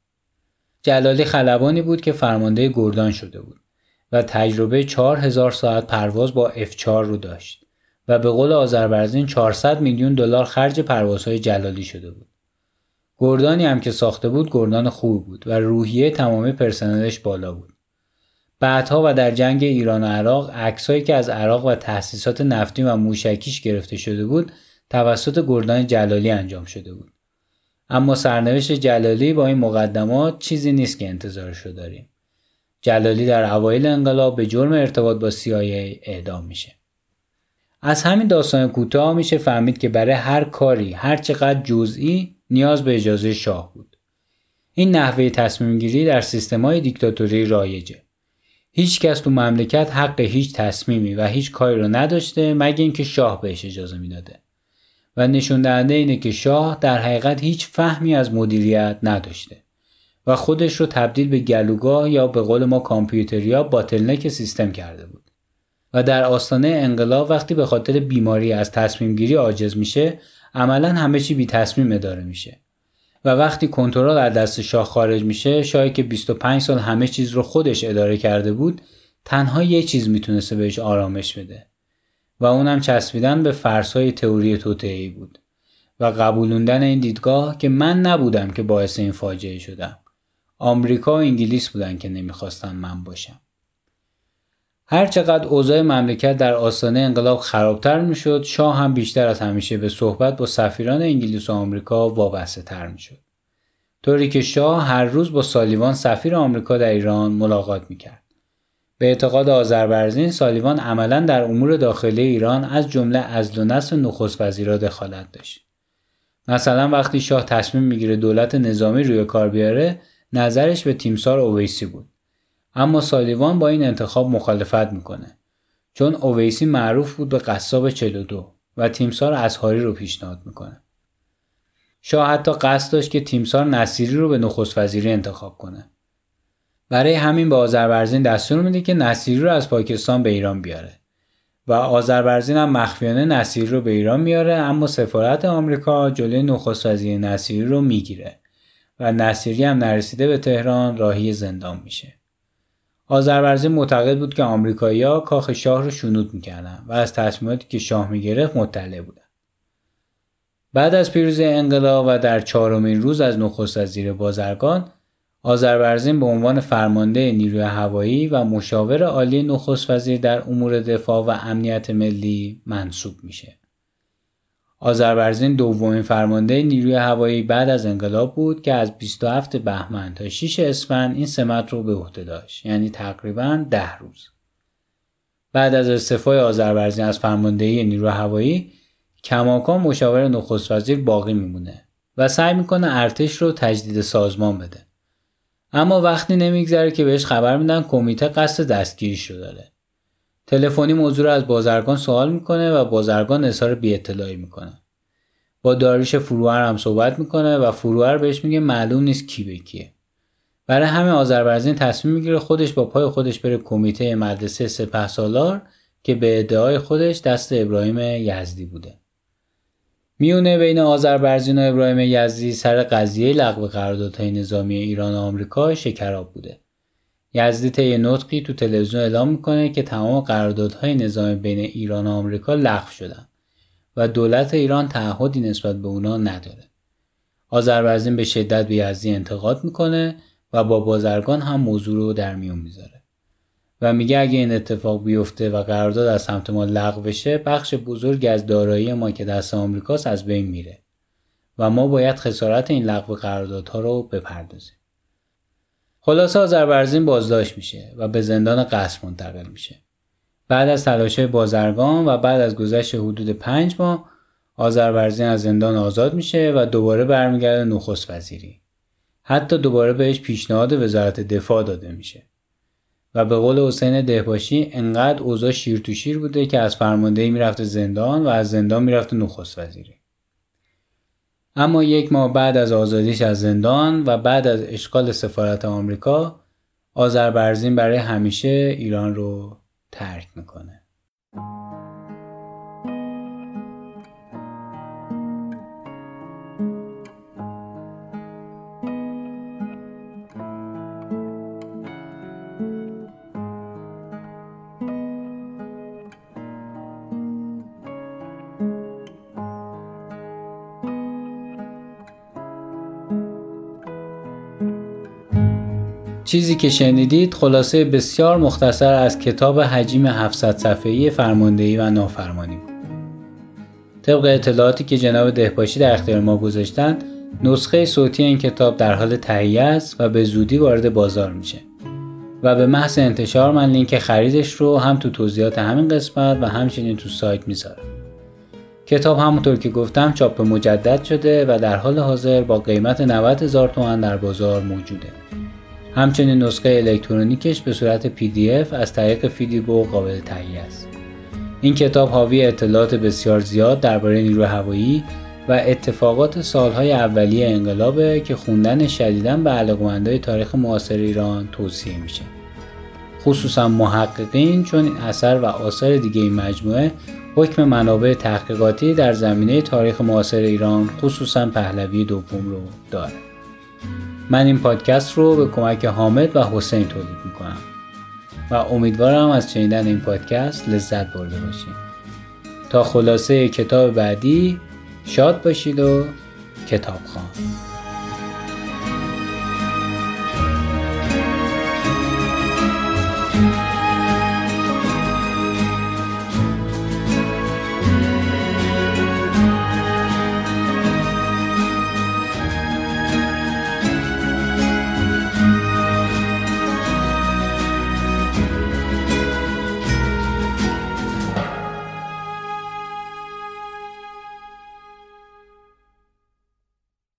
جلالی خلبانی بود که فرمانده گردان شده بود و تجربه چهار هزار ساعت پرواز با اف چهار رو داشت و به قول آذربایجان چهارصد میلیون دلار خرج پروازهای جلالی شده بود. گردانی هم که ساخته بود گردان خوب بود و روحیه تمامی پرسنلش بالا بود. بعدها و در جنگ ایران و عراق عکسایی که از عراق و تأسیسات نفتی و موشکیش گرفته شده بود توسط گردان جلالی انجام شده بود. اما سرنوشت جلالی با این مقدمات چیزی نیست که انتظارش رو داریم. جلالی در اوایل انقلاب به جرم ارتباط با سی آی ای اعدام میشه. از همین داستان کوتاه میشه فهمید که برای هر کاری هر چقدر جزئی نیاز به اجازه شاه بود. این نحوه تصمیم گیری در سیستم‌های دیکتاتوری رایجه. هیچ کس تو مملکت حق هیچ تصمیمی و هیچ کاری رو نداشته مگه اینکه شاه بهش اجازه میداده. و نشون دهنده اینه که شاه در حقیقت هیچ فهمی از مدیریت نداشته و خودش رو تبدیل به گلوگاه یا به قول ما کامپیوتریا باتلنک سیستم کرده بود. و در آستانه انقلاب وقتی به خاطر بیماری از تصمیم گیری عاجز میشه عملاً همه چی بی تصمیم اداره میشه. و وقتی کنترل از دست شاه خارج میشه، شاهی که بیست و پنج سال همه چیز رو خودش اداره کرده بود تنها یه چیز میتونسته بهش آرامش بده و اونم چسبیدن به فرسای تئوری توطئه‌ای بود و قبولوندن این دیدگاه که من نبودم که باعث این فاجعه شدم. آمریکا و انگلیس بودن که نمیخواستن من باشم. هر چقدر اوضاع مملکت در آستانه انقلاب خرابتر میشد، شاه هم بیشتر از همیشه به صحبت با سفیران انگلیس و آمریکا وابسته تر میشد. طوری که شاه هر روز با سالیوان سفیر آمریکا در ایران ملاقات میکرد. به اعتقاد آذربرزین، سالیوان عملاً در امور داخلی ایران از جمله عزل و نصب نخست وزیرا دخالت داشت. مثلا وقتی شاه تصمیم میگیره دولت نظامی روی کار بیاره، نظرش به تیمسار اویسی بود. اما سالیوان با این انتخاب مخالفت میکنه. چون اویسی معروف بود به قصاب چهل و دو و تیمسار اصحاری رو پیشنهاد میکنه. شاه حتی قصد داشت که تیمسار نصیری رو به نخست وزیری انتخاب کنه. برای همین به آذربرزین دستور میده که نصیری رو از پاکستان به ایران بیاره و آذربرزین هم مخفیانه نصیری رو به ایران میاره، اما سفارت آمریکا جلوی نخست وزیری نصیری رو میگیره و نصیری هم نرسیده به تهران راهی زندان میشه. آذربرزین معتقد بود که آمریکایی‌ها کاخ شاه رو شنود میکردن و از تصمیماتی که شاه میگرفت مطلع بودن. بعد از پیروزی انقلاب و در چهارمین روز از نخست وزیری بازرگان، آذربرزین به عنوان فرمانده نیروی هوایی و مشاور عالی نخست وزیر در امور دفاع و امنیت ملی منصوب میشه. آذربرزین دومین فرمانده نیروی هوایی بعد از انقلاب بود که از بیست و هفتم بهمن تا ششم اسفند این سمت رو به عهده داشت، یعنی تقریباً ده روز. بعد از استعفای آذربرزین از فرماندهی نیروی هوایی، کماکان مشاور نخست وزیر باقی میمونه و سعی میکنه ارتش رو تجدید سازمان بده. اما وقتی نمیگذره که بهش خبر میدن کمیته قصد دستگیریش رو داره. تلفنی موضوع رو از بازرگان سوال میکنه و بازرگان اظهار بی‌اطلاعی میکنه. با داریوش فروهر هم صحبت میکنه و فروهر بهش میگه معلوم نیست کی به کیه. برای همه آذربرزین تصمیم میگیره خودش با پای خودش بره کمیته مدرسه سپهسالار که به ادعای خودش دست ابراهیم یزدی بوده. میونه بین آذربرزین و ابراهیم یزدی سر قضیه لغو قراردادهای نظامی ایران و آمریکا شکراب بوده. یزدی طی نطقی تو تلویزیون اعلام میکنه که تمام قراردادهای نظامی بین ایران و آمریکا لغو شدن و دولت ایران تعهدی نسبت به اونا نداره. آذربرزین به شدت به یزدی انتقاد میکنه و با بازرگان هم موضوع رو در میون میذاره و میگه اگه این اتفاق بیفته و قرارداد از سمت ما لغو بشه، بخش بزرگی از دارایی ما که دست آمریکاست از بین میره و ما باید خسارت این لغو قراردادها رو بپردازیم. خلاصه آذربرزین بازداشت میشه و به زندان قصر منتقل میشه. بعد از تلاش‌های بازرگان و بعد از گذشت حدود پنج ماه، آذربرزین از زندان آزاد میشه و دوباره برمیگرده نخست وزیری. حتی دوباره بهش پیشنهاد وزارت دفاع داده میشه. و به قول حسین دهباشی انقدر اوضاع شیر تو شیر بوده که از فرماندهی میرفته زندان و از زندان میرفته نخست وزیری. اما یک ماه بعد از آزادیش از زندان و بعد از اشغال سفارت آمریکا، آذربرزین برای همیشه ایران رو ترک میکنه. چیزی که شنیدید خلاصه بسیار مختصر از کتاب حجیم هفتصد صفحه‌ای فرماندهی و نافرمانی بود. طبق اطلاعاتی که جناب دهباشی در اختیار ما گذاشتند، نسخه صوتی این کتاب در حال تهیه است و به زودی وارد بازار میشه. و به محض انتشار من لینک خریدش رو هم تو توضیحات همین قسمت و همچنین تو سایت میذارم. کتاب همونطور که گفتم چاپ مجدد شده و در حال حاضر با قیمت نود هزار تومان در بازار موجوده. همچنین نسخه الکترونیکش به صورت پی دی اف از طریق فیدیبو قابل تهیه است. این کتاب حاوی اطلاعات بسیار زیاد درباره نیروی هوایی و اتفاقات سالهای اولیه انقلابه که خوندن شدیداً به علاقه‌مندای تاریخ معاصر ایران توصیه میشه. خصوصا محققین، چون این اثر و آثار دیگه این مجموعه حکم منابع تحقیقاتی در زمینه تاریخ معاصر ایران خصوصا پهلوی دوم رو داره. من این پادکست رو به کمک حامد و حسین تولید میکنم و امیدوارم از شنیدن این پادکست لذت برده باشید. تا خلاصه کتاب بعدی شاد باشید و کتابخوان.